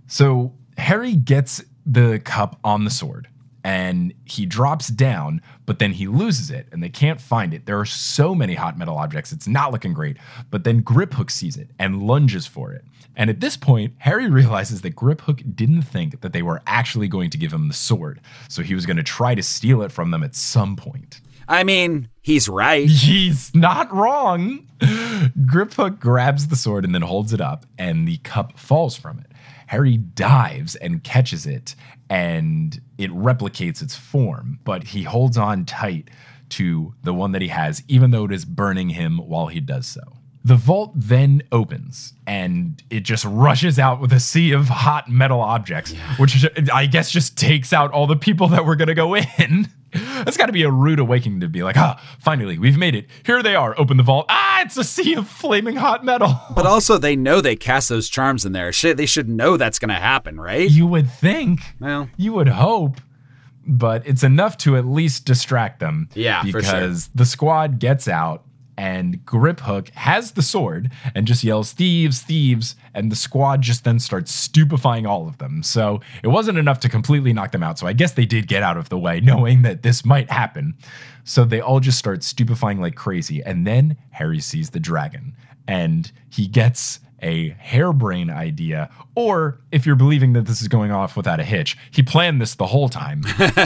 So Harry gets the cup on the sword and he drops down, but then he loses it and they can't find it. There are so many hot metal objects. It's not looking great. But then Griphook sees it and lunges for it. And at this point, Harry realizes that Griphook didn't think that they were actually going to give him the sword. So he was going to try to steal it from them at some point. I mean, he's right. He's not wrong. Griphook grabs the sword and then holds it up, and the cup falls from it. Harry dives and catches it, and it replicates its form, but he holds on tight to the one that he has, even though it is burning him while he does so. The vault then opens, and it just rushes out with a sea of hot metal objects, yeah. which I guess just takes out all the people that were going to go in. That's got to be a rude awakening to be like, ah, finally, we've made it. Here they are. Open the vault. Ah, it's a sea of flaming hot metal. But also, they know they cast those charms in there. Shit, they should know that's going to happen, right? You would think. Well, you would hope. But it's enough to at least distract them. Yeah, for sure. Because the squad gets out, and Griphook has the sword and just yells, thieves, thieves, and the squad just then starts stupefying all of them. So it wasn't enough to completely knock them out, so I guess they did get out of the way, knowing that this might happen. So they all just start stupefying like crazy, and then Harry sees the dragon, and he gets a harebrained idea, or if you're believing that this is going off without a hitch, he planned this the whole time.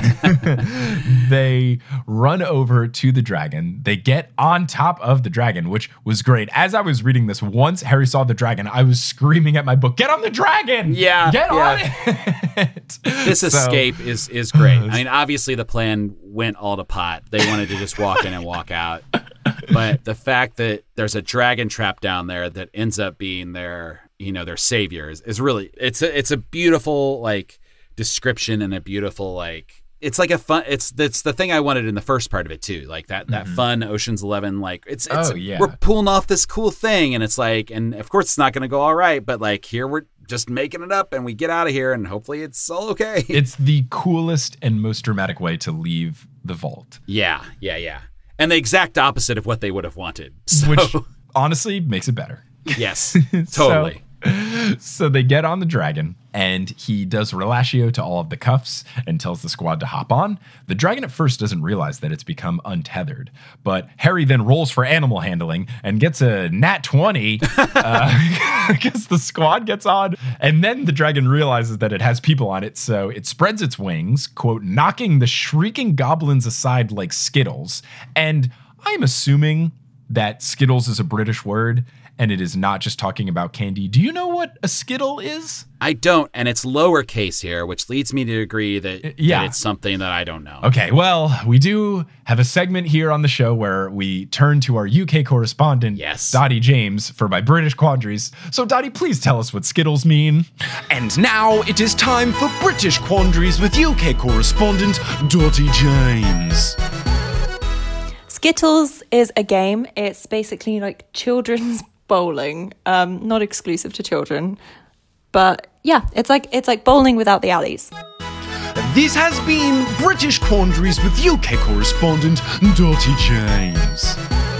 They run over to the dragon. They get on top of the dragon, which was great. As I was reading this, once Harry saw the dragon, I was screaming at my book, get on the dragon! Yeah. Get yeah. on it! This so, escape is, is great. I mean, obviously the plan went all to pot. They wanted to just walk in and walk out. But the fact that there's a dragon trap down there that ends up being their, you know, their savior is, is really, it's a, it's a beautiful, like, description and a beautiful, like, it's like a fun, it's, it's the thing I wanted in the first part of it too. Like that, that mm-hmm. fun Ocean's Eleven, like it's, it's, oh, yeah. we're pulling off this cool thing and it's like, and of course it's not going to go all right, but like here we're just making it up and we get out of here and hopefully it's all okay. It's the coolest and most dramatic way to leave the vault. Yeah. Yeah. Yeah. And the exact opposite of what they would have wanted. So. Which honestly makes it better. Yes, totally. So, So they get on the dragon, and he does relatio to all of the cuffs and tells the squad to hop on. The dragon at first doesn't realize that it's become untethered, but Harry then rolls for animal handling and gets a nat twenty uh, because the squad gets on. And then the dragon realizes that it has people on it, so it spreads its wings, quote, knocking the shrieking goblins aside like Skittles. And I'm assuming that Skittles is a British word, and it is not just talking about candy. Do you know what a Skittle is? I don't, and it's lowercase here, which leads me to agree that, yeah. that it's something that I don't know. Okay, well, we do have a segment here on the show where we turn to our U K correspondent, yes. Dottie James, for my British quandaries. So, Dottie, please tell us what Skittles mean. And now it is time for British quandaries with U K correspondent Dottie James. Skittles is a game. It's basically like children's bowling, um, not exclusive to children, but yeah, it's like it's like bowling without the alleys. This has been British Quandaries with U K correspondent Dottie James.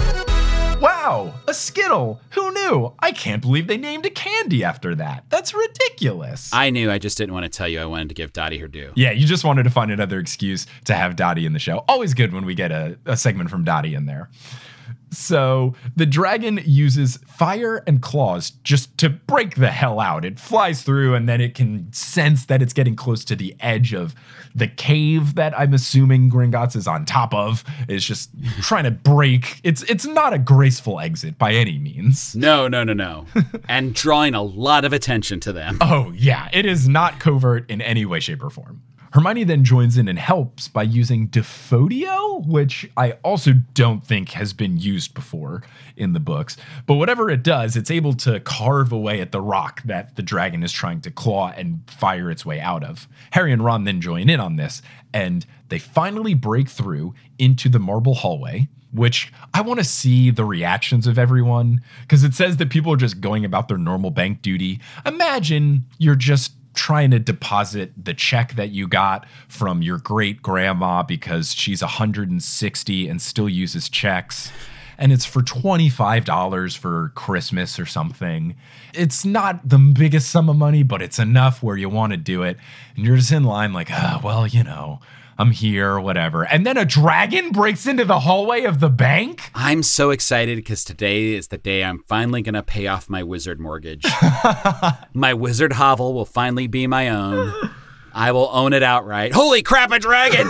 Wow, a Skittle. Who knew? I can't believe they named a candy after that. That's ridiculous. I knew. I just didn't want to tell you. I wanted to give Dottie her due. Yeah, you just wanted to find another excuse to have Dottie in the show. Always good when we get a, a segment from Dottie in there. So the dragon uses fire and claws just to break the hell out. It flies through, and then it can sense that it's getting close to the edge of the cave that I'm assuming Gringotts is on top of. It's just trying to break. It's it's not a graceful exit by any means. No, no, no, no. And drawing a lot of attention to them. Oh, yeah. It is not covert in any way, shape, or form. Hermione then joins in and helps by using Defodio, which I also don't think has been used before in the books. But whatever it does, it's able to carve away at the rock that the dragon is trying to claw and fire its way out of. Harry and Ron then join in on this, and they finally break through into the marble hallway, which I want to see the reactions of everyone, because it says that people are just going about their normal bank duty. Imagine you're just trying to deposit the check that you got from your great grandma because she's one hundred sixty and still uses checks, and it's for twenty-five dollars for Christmas or something. It's not the biggest sum of money, but it's enough where you want to do it. And you're just in line like, ah, oh, well, you know, I'm here, whatever. And then a dragon breaks into the hallway of the bank? I'm so excited because today is the day I'm finally going to pay off my wizard mortgage. My wizard hovel will finally be my own. I will own it outright. Holy crap, a dragon!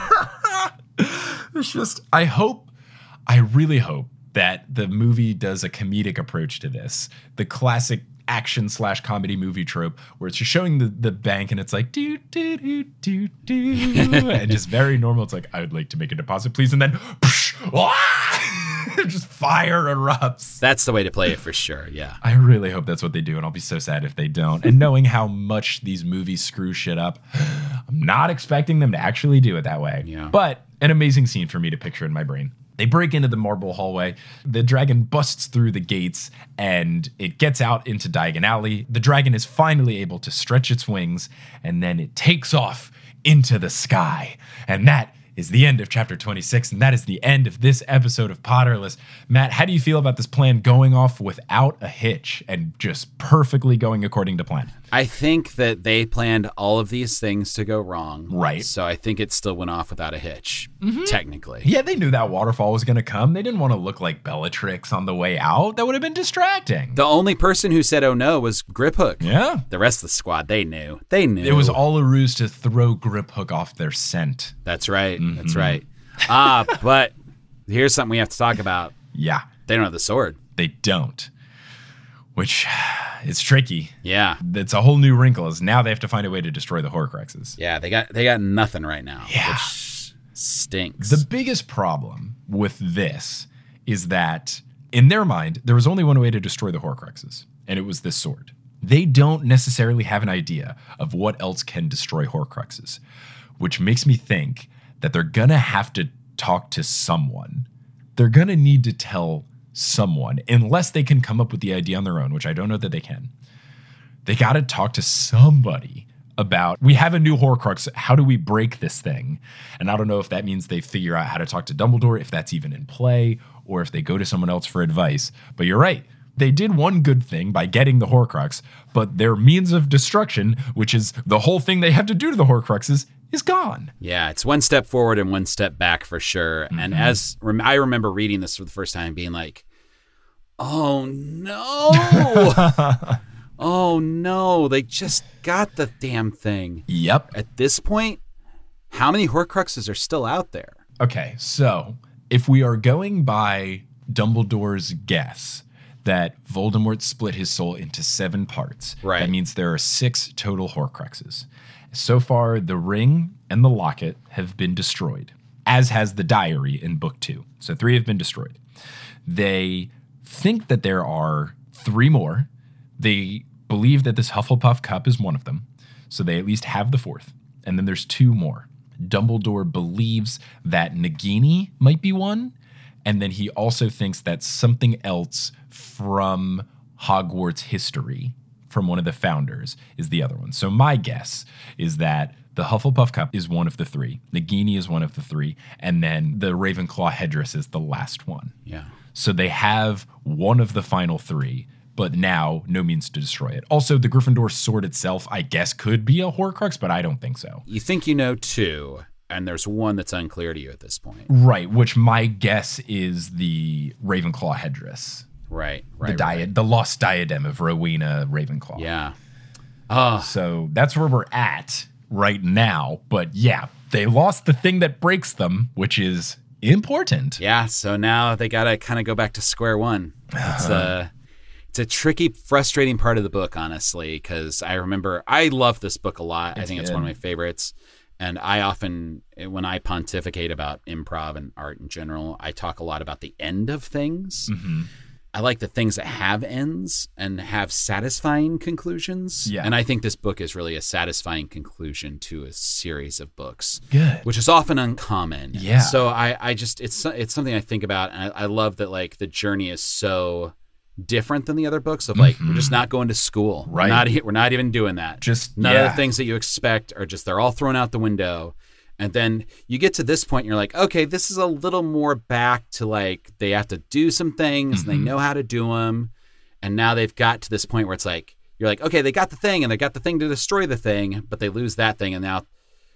It's just, I hope, I really hope that the movie does a comedic approach to this. The classic action slash comedy movie trope where it's just showing the, the bank and it's like do do do do do and just very normal. It's like, I would like to make a deposit, please, and then psh, just fire erupts. That's the way to play it for sure. Yeah, I really hope that's what they do, and I'll be so sad if they don't. And knowing how much these movies screw shit up, I'm not expecting them to actually do it that way. Yeah, but an amazing scene for me to picture in my brain. They break into the marble hallway. The dragon busts through the gates and it gets out into Diagon Alley. The dragon is finally able to stretch its wings, and then it takes off into the sky. And that is the end of chapter twenty-six, and that is the end of this episode of Potterless. Matt, how do you feel about this plan going off without a hitch and just perfectly going according to plan? I think that they planned all of these things to go wrong. Right. So I think it still went off without a hitch, mm-hmm. technically. Yeah, they knew that waterfall was going to come. They didn't want to look like Bellatrix on the way out. That would have been distracting. The only person who said, oh no, was Griphook. Yeah. The rest of the squad, they knew. They knew. It was all a ruse to throw Griphook off their scent. That's right. Mm-hmm. That's right. Ah, uh, but here's something we have to talk about. Yeah. They don't have the sword. They don't. Which is tricky. Yeah. It's a whole new wrinkle, is now they have to find a way to destroy the Horcruxes. Yeah, they got they got nothing right now. Yeah. Which stinks. The biggest problem with this is that in their mind, there was only one way to destroy the Horcruxes, and it was this sword. They don't necessarily have an idea of what else can destroy Horcruxes, which makes me think that they're gonna have to talk to someone. They're gonna need to tell someone, unless they can come up with the idea on their own, which I don't know that they can. They got to talk to somebody about, we have a new Horcrux, how do we break this thing? And I don't know if that means they figure out how to talk to Dumbledore, if that's even in play, or if they go to someone else for advice. But you're right, they did one good thing by getting the Horcrux, but their means of destruction, which is the whole thing they have to do to the Horcruxes, is gone. Yeah, it's one step forward and one step back for sure. Mm-hmm. And as rem- I remember reading this for the first time, being like, "Oh no, oh no, they just got the damn thing." Yep. At this point, how many Horcruxes are still out there? Okay, so if we are going by Dumbledore's guess that Voldemort split his soul into seven parts, right. that means there are six total Horcruxes. So far, the ring and the locket have been destroyed, as has the diary in book two. So three have been destroyed. They think that there are three more. They believe that this Hufflepuff cup is one of them, so they at least have the fourth. And then there's two more. Dumbledore believes that Nagini might be one, and then he also thinks that something else from Hogwarts history, from one of the founders, is the other one. So my guess is that the Hufflepuff cup is one of the three, Nagini is one of the three, and then the Ravenclaw headdress is the last one. Yeah. So they have one of the final three, but now no means to destroy it. Also, the Gryffindor sword itself, I guess, could be a Horcrux, but I don't think so. You think you know two, and there's one that's unclear to you at this point. Right, which my guess is the Ravenclaw headdress. Right, right. The diad- right. the lost diadem of Rowena Ravenclaw. Yeah. Oh. So that's where we're at right now. But yeah, they lost the thing that breaks them, which is important. Yeah, so now they got to kind of go back to square one. It's a, it's a tricky, frustrating part of the book, honestly, because I remember I love this book a lot. It's I think good. it's one of my favorites. And I often, when I pontificate about improv and art in general, I talk a lot about the end of things. Mm-hmm. I like the things that have ends and have satisfying conclusions. Yeah. And I think this book is really a satisfying conclusion to a series of books. Good. Which is often uncommon. Yeah. So I, I just, it's it's something I think about. And I, I love that, like, the journey is so different than the other books of, like, mm-hmm. we're just not going to school. Right. We're not, we're not even doing that. Just, None yeah. of the things that you expect are just, they're all thrown out the window. And then you get to this point and you're like, okay, this is a little more back to, like, they have to do some things mm-hmm. and they know how to do them. And now they've got to this point where it's like, you're like, okay, they got the thing and they got the thing to destroy the thing, but they lose that thing. And now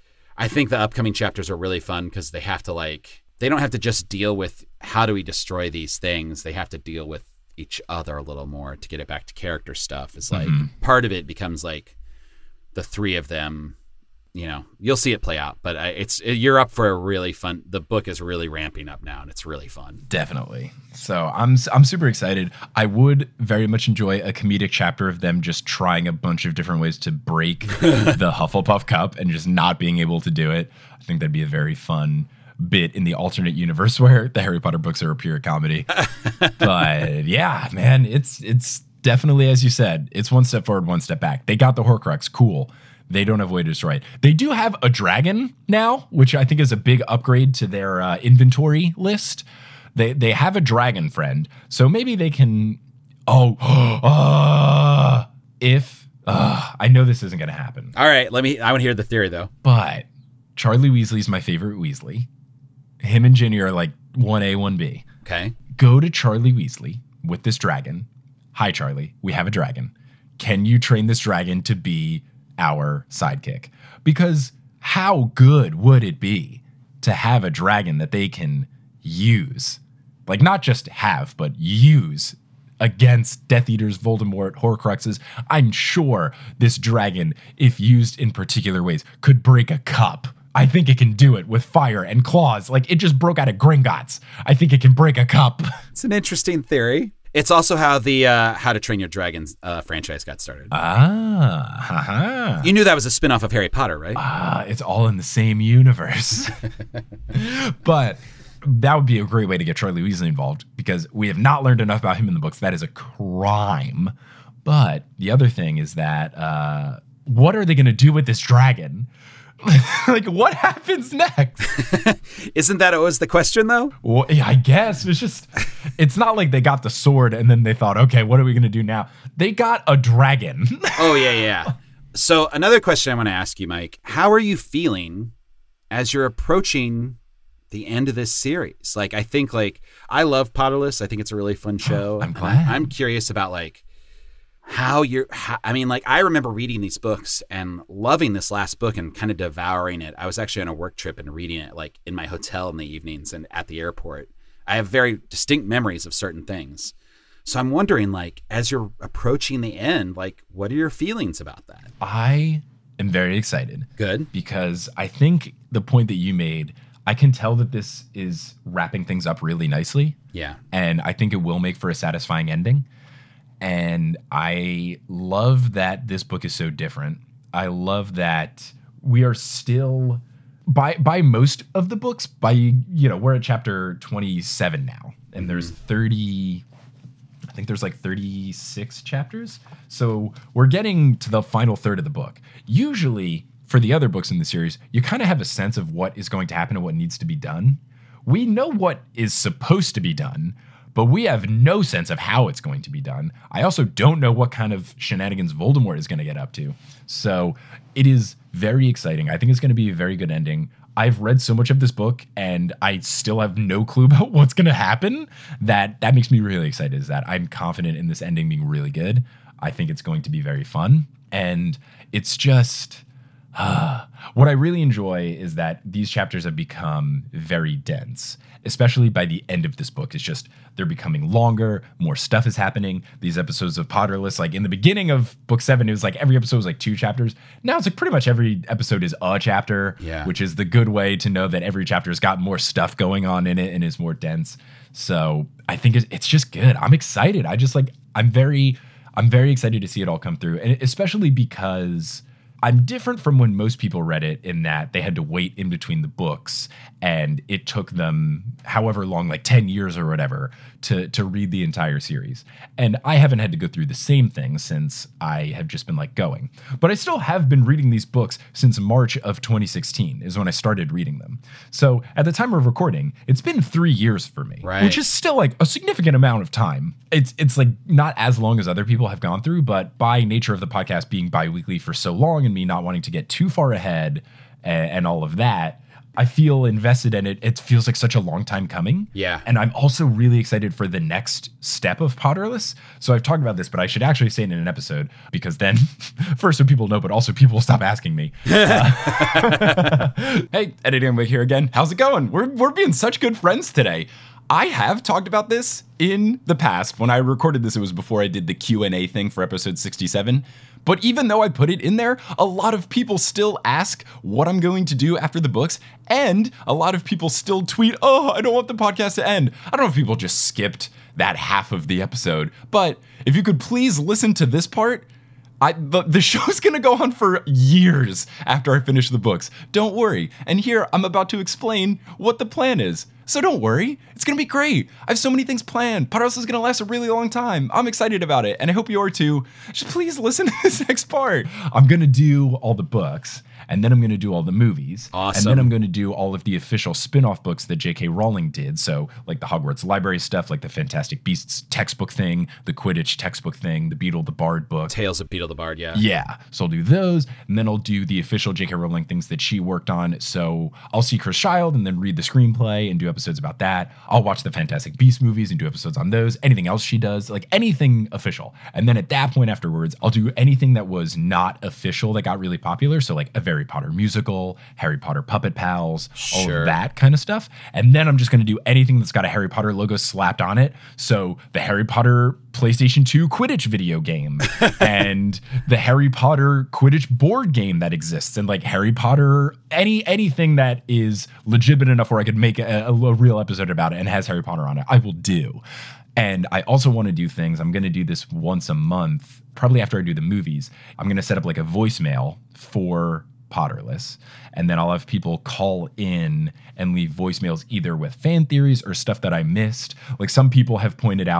I think the upcoming chapters are really fun because they have to, like, they don't have to just deal with how do we destroy these things. They have to deal with each other a little more to get it back to character stuff. It's like mm-hmm. part of it becomes like the three of them. You know, you'll see it play out, but it's you're up for a really fun. The book is really ramping up now, and it's really fun. Definitely. So I'm I'm super excited. I would very much enjoy a comedic chapter of them just trying a bunch of different ways to break the Hufflepuff cup and just not being able to do it. I think that'd be a very fun bit in the alternate universe where the Harry Potter books are a pure comedy. But yeah, man, it's it's definitely, as you said, it's one step forward, one step back. They got the Horcrux, cool. They don't have a way to destroy it. They do have a dragon now, which I think is a big upgrade to their uh, inventory list. They they have a dragon friend, so maybe they can. Oh, uh, if uh, I know this isn't going to happen. All right, let me. I want to hear the theory though. But Charlie Weasley's my favorite Weasley. Him and Ginny are like one A, one B. Okay. Go to Charlie Weasley with this dragon. Hi, Charlie. We have a dragon. Can you train this dragon to be our sidekick? Because how good would it be to have a dragon that they can use, like not just have, but use against Death Eaters, Voldemort, Horcruxes? I'm sure this dragon, if used in particular ways, could break a cup. I think it can do it with fire and claws. Like it just broke out of Gringotts. I think it can break a cup. It's an interesting theory. It's also how the uh, How to Train Your Dragon uh, franchise got started. Ah, haha. You knew that was a spinoff of Harry Potter, right? Ah, it's all in the same universe. But that would be a great way to get Charlie Weasley involved because we have not learned enough about him in the books. That is a crime. But the other thing is that uh, what are they going to do with this dragon? Like, what happens next? Isn't that always the question, though? Well, yeah, I guess. It's just, it's not like they got the sword and then they thought, okay, what are we going to do now? They got a dragon. Oh, yeah, yeah. So another question I want to ask you, Mike. How are you feeling as you're approaching the end of this series. Like, I think like I love Potterless. I think it's a really fun show. I'm glad. I'm curious about like how you're, how, I mean, like I remember reading these books and loving this last book and kind of devouring it. I was actually on a work trip and reading it like in my hotel in the evenings and at the airport. I have very distinct memories of certain things. So I'm wondering, like, as you're approaching the end, like, what are your feelings about that? I am very excited. Good. Because I think the point that you made, I can tell that this is wrapping things up really nicely. Yeah. And I think it will make for a satisfying ending. And I love that this book is so different. I love that we are still, by by most of the books, by, you know, we're at chapter twenty-seven now. And mm-hmm. there's thirty, I think there's like thirty-six chapters. So we're getting to the final third of the book. Usually, for the other books in the series, you kind of have a sense of what is going to happen and what needs to be done. We know what is supposed to be done, but we have no sense of how it's going to be done. I also don't know what kind of shenanigans Voldemort is going to get up to. So it is very exciting. I think it's going to be a very good ending. I've read so much of this book and I still have no clue about what's going to happen that that makes me really excited, is that I'm confident in this ending being really good. I think it's going to be very fun. And it's just... Uh, what I really enjoy is that these chapters have become very dense, especially by the end of this book. It's just, they're becoming longer, more stuff is happening. These episodes of Potterless, like in the beginning of book seven, it was like every episode was like two chapters. Now it's like pretty much every episode is a chapter, yeah. which is the good way to know that every chapter has got more stuff going on in it and is more dense. So I think it's, it's just good. I'm excited. I just like, I'm very, I'm very excited to see it all come through. And especially because I'm different from when most people read it, in that they had to wait in between the books and it took them however long, like ten years or whatever, to, to read the entire series. And I haven't had to go through the same thing since I have just been like going. But I still have been reading these books since March of twenty sixteen is when I started reading them. So at the time of recording, it's been three years for me, right. which is still like a significant amount of time. It's, it's like not as long as other people have gone through, but by nature of the podcast being bi-weekly for so long and me not wanting to get too far ahead and, and all of that, I feel invested in it. It feels like such a long time coming. Yeah. And I'm also really excited for the next step of Potterless. So I've talked about this, but I should actually say it in an episode, because then first so people know, but also people will stop asking me. Uh, hey, Editing Wig here again. How's it going? We're, we're being such good friends today. I have talked about this in the past. When I recorded this, it was before I did the Q and A thing for episode sixty-seven. But even though I put it in there, a lot of people still ask what I'm going to do after the books. And a lot of people still tweet, oh, I don't want the podcast to end. I don't know if people just skipped that half of the episode. But if you could please listen to this part, I, the, the show's gonna go on for years after I finish the books. Don't worry. And here, I'm about to explain what the plan is. So don't worry, it's gonna be great. I have so many things planned. Potterless is gonna last a really long time. I'm excited about it, and I hope you are too. Just please listen to this next part. I'm gonna do all the books, and then I'm gonna do all the movies. Awesome. And then I'm gonna do all of the official spin-off books that J K Rowling did. So like the Hogwarts Library stuff, like the Fantastic Beasts textbook thing, the Quidditch textbook thing, the Beetle the Bard book. Tales of Beetle the Bard, yeah. Yeah, so I'll do those, and then I'll do the official J K Rowling things that she worked on. So I'll see Cursed Child and then read the screenplay and do episodes about that. I'll watch the Fantastic Beasts movies and do episodes on those. Anything else she does, like anything official. And then at that point afterwards, I'll do anything that was not official that got really popular. So like a Harry Potter musical, Harry Potter Puppet Pals, all Sure. of that kind of stuff. And then I'm just going to do anything that's got a Harry Potter logo slapped on it. So the Harry Potter PlayStation two Quidditch video game and the Harry Potter Quidditch board game that exists, and like Harry Potter, any anything that is legitimate enough where I could make a, a, a real episode about it and has Harry Potter on it, I will do. And I also want to do things, I'm going to do this once a month, probably after I do the movies. I'm going to set up like a voicemail for Potterless, and then I'll have people call in and leave voicemails either with fan theories or stuff that I missed. Like some people have pointed out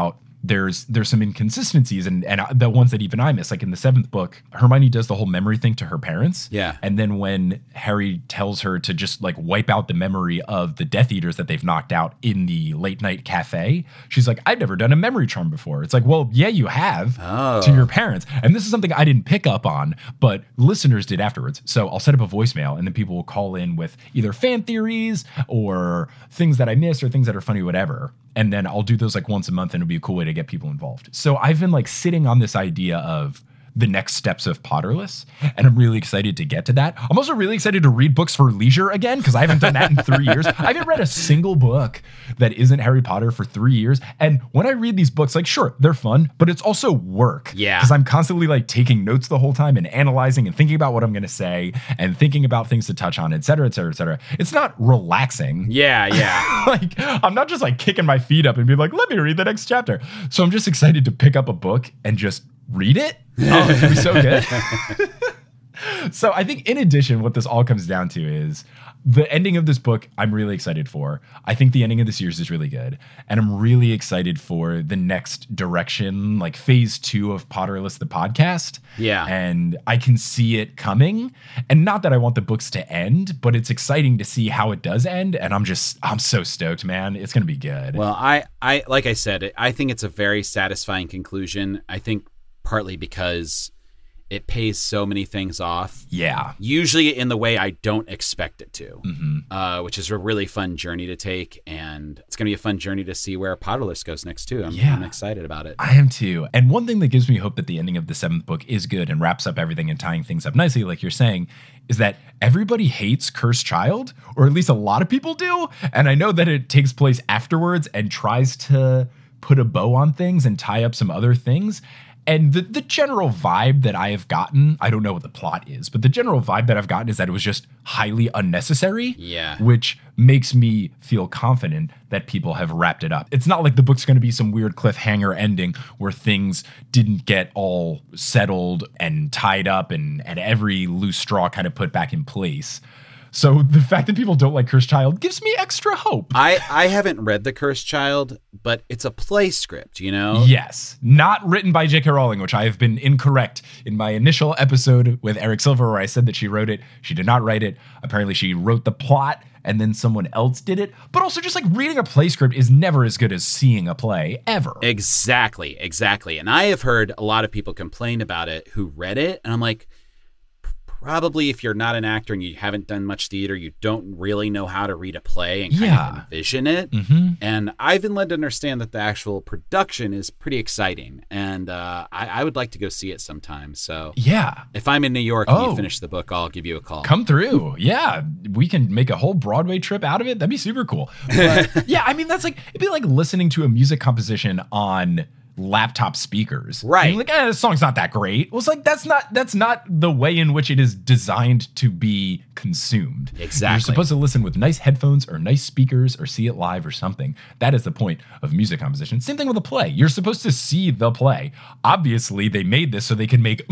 there's there's some inconsistencies and, and the ones that even I miss. Like in the seventh book, Hermione does the whole memory thing to her parents. Yeah. And then when Harry tells her to just like wipe out the memory of the Death Eaters that they've knocked out in the late night cafe, she's like, I've never done a memory charm before. It's like, well, yeah, you have oh. to your parents. And this is something I didn't pick up on, but listeners did afterwards. So I'll set up a voicemail and then people will call in with either fan theories or things that I miss or things that are funny, whatever. And then I'll do those like once a month and it'll be a cool way to get people involved. So I've been like sitting on this idea of the next steps of Potterless, and I'm really excited to get to that. I'm also really excited to read books for leisure again, because I haven't done that in three years. I haven't read a single book that isn't Harry Potter for three years. And when I read these books, like, sure, they're fun, but it's also work. Yeah. Because I'm constantly like taking notes the whole time and analyzing and thinking about what I'm going to say and thinking about things to touch on, et cetera, et cetera, et cetera. It's not relaxing. Yeah, yeah. Like, I'm not just like kicking my feet up and being like, let me read the next chapter. So I'm just excited to pick up a book and just read it. Oh, it's gonna be so good. So I think in addition, what this all comes down to is the ending of this book I'm really excited for. I think the ending of the series is really good. And I'm really excited for the next direction, like phase two of Potterless, the podcast. Yeah. And I can see it coming. And not that I want the books to end, but it's exciting to see how it does end. And I'm just, I'm so stoked, man. It's going to be good. Well, I, I, like I said, I think it's a very satisfying conclusion. I think partly because it pays so many things off. Yeah. Usually in the way I don't expect it to, mm-hmm. uh, which is a really fun journey to take. And it's going to be a fun journey to see where Potterless goes next, too. I'm, yeah. I'm excited about it. I am, too. And one thing that gives me hope that the ending of the seventh book is good and wraps up everything and tying things up nicely, like you're saying, is that everybody hates Cursed Child, or at least a lot of people do. And I know that it takes place afterwards and tries to put a bow on things and tie up some other things. And the, the general vibe that I have gotten, I don't know what the plot is, but the general vibe that I've gotten is that it was just highly unnecessary. Yeah. Which makes me feel confident that people have wrapped it up. It's not like the book's going to be some weird cliffhanger ending where things didn't get all settled and tied up and, and every loose straw kind of put back in place. So the fact that people don't like Cursed Child gives me extra hope. I, I haven't read The Cursed Child, but it's a play script, you know? Yes. Not written by J K Rowling, which I have been incorrect in my initial episode with Eric Silver where I said that she wrote it. She did not write it. Apparently she wrote the plot and then someone else did it. But also just like reading a play script is never as good as seeing a play, ever. Exactly, exactly. And I have heard a lot of people complain about it who read it. And I'm like, probably if you're not an actor and you haven't done much theater, you don't really know how to read a play and kind yeah. of envision it. Mm-hmm. And I've been led to understand that the actual production is pretty exciting. And uh, I, I would like to go see it sometime. So yeah, if I'm in New York and oh. you finish the book, I'll give you a call. Come through. Yeah, we can make a whole Broadway trip out of it. That'd be super cool. But yeah, I mean, that's like, it'd be like listening to a music composition on laptop speakers. Right. And you're like, eh, this song's not that great. Well, it's like, that's not, that's not the way in which it is designed to be consumed. Exactly. You're supposed to listen with nice headphones or nice speakers or see it live or something. That is the point of music composition. Same thing with a play. You're supposed to see the play. Obviously, they made this so they can make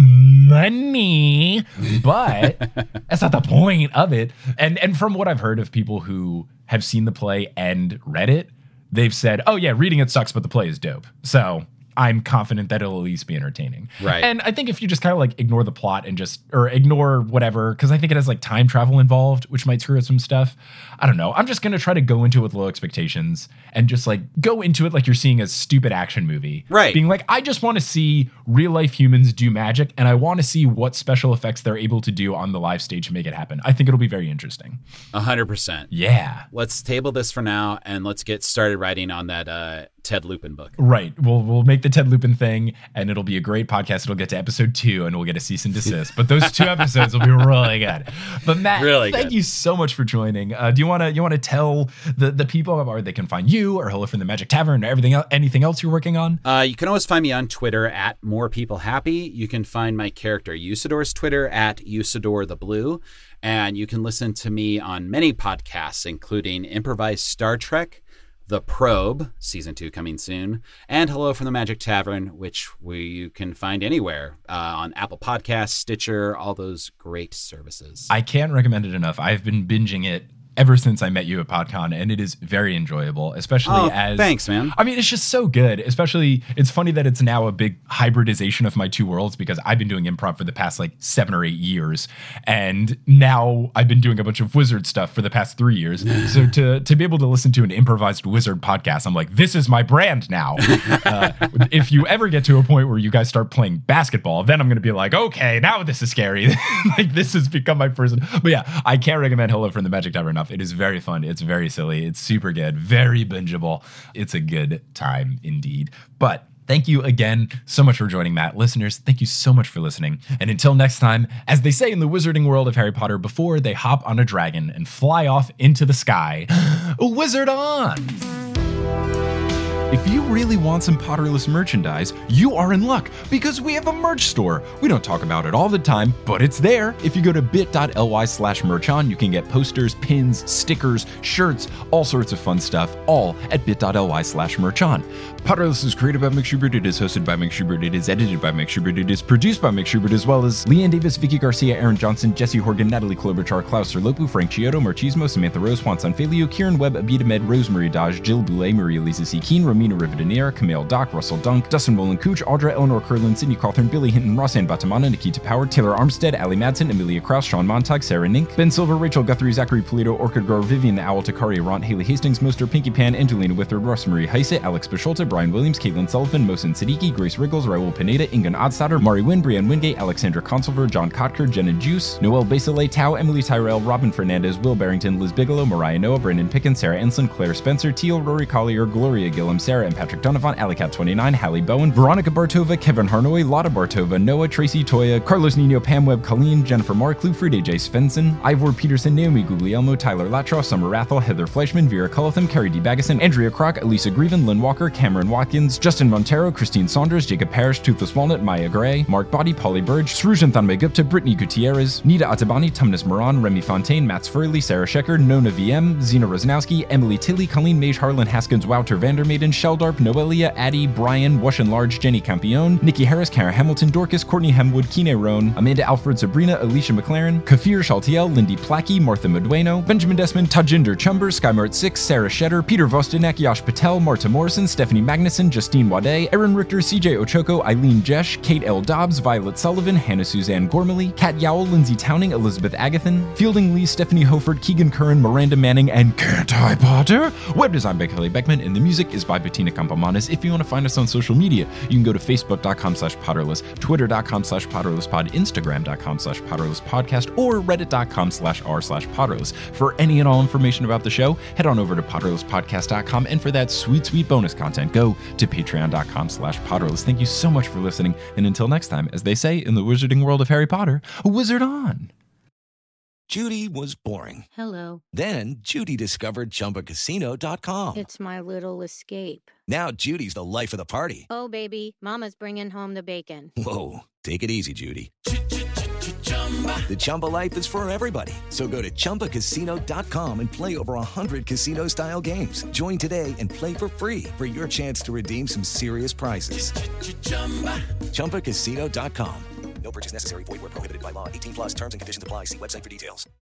money, but that's not the point of it. And, and from what I've heard of people who have seen the play and read it, they've said, oh yeah, reading it sucks, but the play is dope. So I'm confident that it'll at least be entertaining. Right. And I think if you just kind of like ignore the plot and just, or ignore whatever, because I think it has like time travel involved, which might screw up some stuff. I don't know. I'm just going to try to go into it with low expectations and just like go into it like you're seeing a stupid action movie. Right. Being like, I just want to see real life humans do magic and I want to see what special effects they're able to do on the live stage to make it happen. I think it'll be very interesting. A hundred percent. Yeah. Let's table this for now and let's get started writing on that uh, Ted Lupin book. Right. We'll we'll make the Ted Lupin thing and it'll be a great podcast. It'll get to episode two and we'll get a cease and desist. But those two episodes will be really good. But Matt, really thank good. you so much for joining. Uh, do you want to you want to tell the, the people where they can find you or Hello from the Magic Tavern or everything else, anything else you're working on? Uh, you can always find me on Twitter at More People Happy. You can find my character Usador's Twitter at Usador the Blue. And you can listen to me on many podcasts, including Improvised Star Trek, The Probe, season two coming soon, and Hello from the Magic Tavern, which we you can find anywhere uh, on Apple Podcasts, Stitcher, all those great services. I can't recommend it enough. I've been binging it ever since I met you at PodCon, and it is very enjoyable, especially oh, as... Thanks, man. I mean, it's just so good, especially, it's funny that it's now a big hybridization of my two worlds, because I've been doing improv for the past like seven or eight years, and now I've been doing a bunch of wizard stuff for the past three years. So to, to be able to listen to an improvised wizard podcast, I'm like, this is my brand now. uh, if you ever get to a point where you guys start playing basketball, then I'm going to be like, okay, now this is scary. Like, this has become my person. But yeah, I can't recommend Hello from the Magic Tower enough. It is very fun. It's very silly. It's super good. Very bingeable. It's a good time indeed. But thank you again so much for joining, Matt. Listeners, thank you so much for listening. And until next time, as they say in the wizarding world of Harry Potter, before they hop on a dragon and fly off into the sky, wizard on! If you really want some Potterless merchandise, you are in luck, because we have a merch store. We don't talk about it all the time, but it's there. If you go to bit.ly slash merchon, you can get posters, pins, stickers, shirts, all sorts of fun stuff, all at bit.ly slash merchon. Potterless is created by Mick Schubert. It is hosted by Mick Schubert. It is edited by Mick Schubert. It is produced by Mick Schubert, as well as Leanne Davis, Vicky Garcia, Aaron Johnson, Jesse Horgan, Natalie Klobuchar, Klaus Serlopu, Frank Chiodo, Marchismo, Samantha Rose, Juan Sanfelio, Kieran Webb, Abida Med, Rosemary Dodge, Jill Boulay, Maria Lisa C. Keen, Romina Rivadaniera, Camille Dock, Russell Dunk, Dustin Wolin Cooch, Audra, Eleanor Curlin, Sydney Cawthorn, Billy Hinton, Rossanne Batamana, Nikita Power, Taylor Armstead, Ali Madsen, Amelia Krauss, Sean Montag, Sarah Nink, Ben Silver, Rachel Guthrie, Zachary Polito, Orchid Grower, Vivian the Owl, Takari Arant, Haley Hastings, Moster, Pinky Pan, Angelina Withard, Rosemary Heise, Alex Bisholta, Brian Williams, Caitlin Sullivan, Mohsen Siddiqui, Grace Riggles, Raul Pineda, Ingan Oddstatter, Mari Wynn, Brianne Wingate, Alexandra Consulver, John Kotker, Jenna Juice, Noel Basile, Tao, Emily Tyrell, Robin Fernandez, Will Barrington, Liz Bigelow, Mariah Noah, Brandon Pickens, Sarah Ensign, Claire Spencer, Teal, Rory Collier, Gloria Gillum, Sarah and Patrick Donovan, Alicat twenty-nine, Hallie Bowen, Veronica Bartova, Kevin Harnoy, Lotta Bartova, Noah, Tracy Toya, Carlos Nino, Pam Webb, Colleen, Jennifer Mark, Lou Friede, J. Svensson, Ivor Peterson, Naomi Guglielmo, Tyler Latroff, Summer Rathel, Heather Fleischman, Vera Cullatham, Carrie D. Baggeson, Andrea Kroc, Elisa Grieven, Lynn Walker, Cameron Watkins, Justin Montero, Christine Saunders, Jacob Parrish, Toothless Walnut, Maya Gray, Mark Body, Polly Burge, Srujan Thanme Gupta, Brittany Gutierrez, Nita Atabani, Tumnus Moran, Remy Fontaine, Mats Furley, Sarah Shecker, Nona V M, Zena Rosnowski, Emily Tilly, Colleen Mage, Harlan Haskins, Wouter Vandermaiden, Sheldarp, Noelia, Addie, Brian, Wash and Large, Jenny Campione, Nikki Harris, Kara Hamilton, Dorcas, Courtney Hemwood, Kine Roan, Amanda Alfred, Sabrina, Alicia McLaren, Kafir Shaltiel, Lindy Plackey, Martha Medueno, Benjamin Desmond, Tajinder Chumber, Skymart six, Sarah Shetter, Peter Vostenek, Yash Patel, Marta Morrison, Stephanie Magnuson, Justine Wade, Erin Richter, C J Ochoko, Eileen Jesh, Kate L. Dobbs, Violet Sullivan, Hannah Suzanne Gormley, Kat Yowell, Lindsay Towning, Elizabeth Agathan, Fielding Lee, Stephanie Hofert, Keegan Curran, Miranda Manning, and Can't I Potter? Web design by Kelly Beckman, and the music is by Bettina Campomanes. If you want to find us on social media, you can go to facebook.com slash potterless, twitter.com slash potterlesspod, instagram.com slash potterlesspodcast, or reddit.com slash r slash potterless. For any and all information about the show, head on over to potterlesspodcast dot com, and for that sweet, sweet bonus content, go to patreon.com slash potterless. Thank you so much for listening, and until next time, as they say in the wizarding world of Harry Potter, wizard on! Judy was boring. Hello. Then Judy discovered Chumba Casino dot com. It's my little escape. Now Judy's the life of the party. Oh, baby, mama's bringing home the bacon. Whoa, take it easy, Judy. The Chumba life is for everybody. So go to Chumba Casino dot com and play over one hundred casino-style games. Join today and play for free for your chance to redeem some serious prizes. Chumba Casino dot com. No purchase necessary. Void where prohibited by law. eighteen plus terms and conditions apply. See website for details.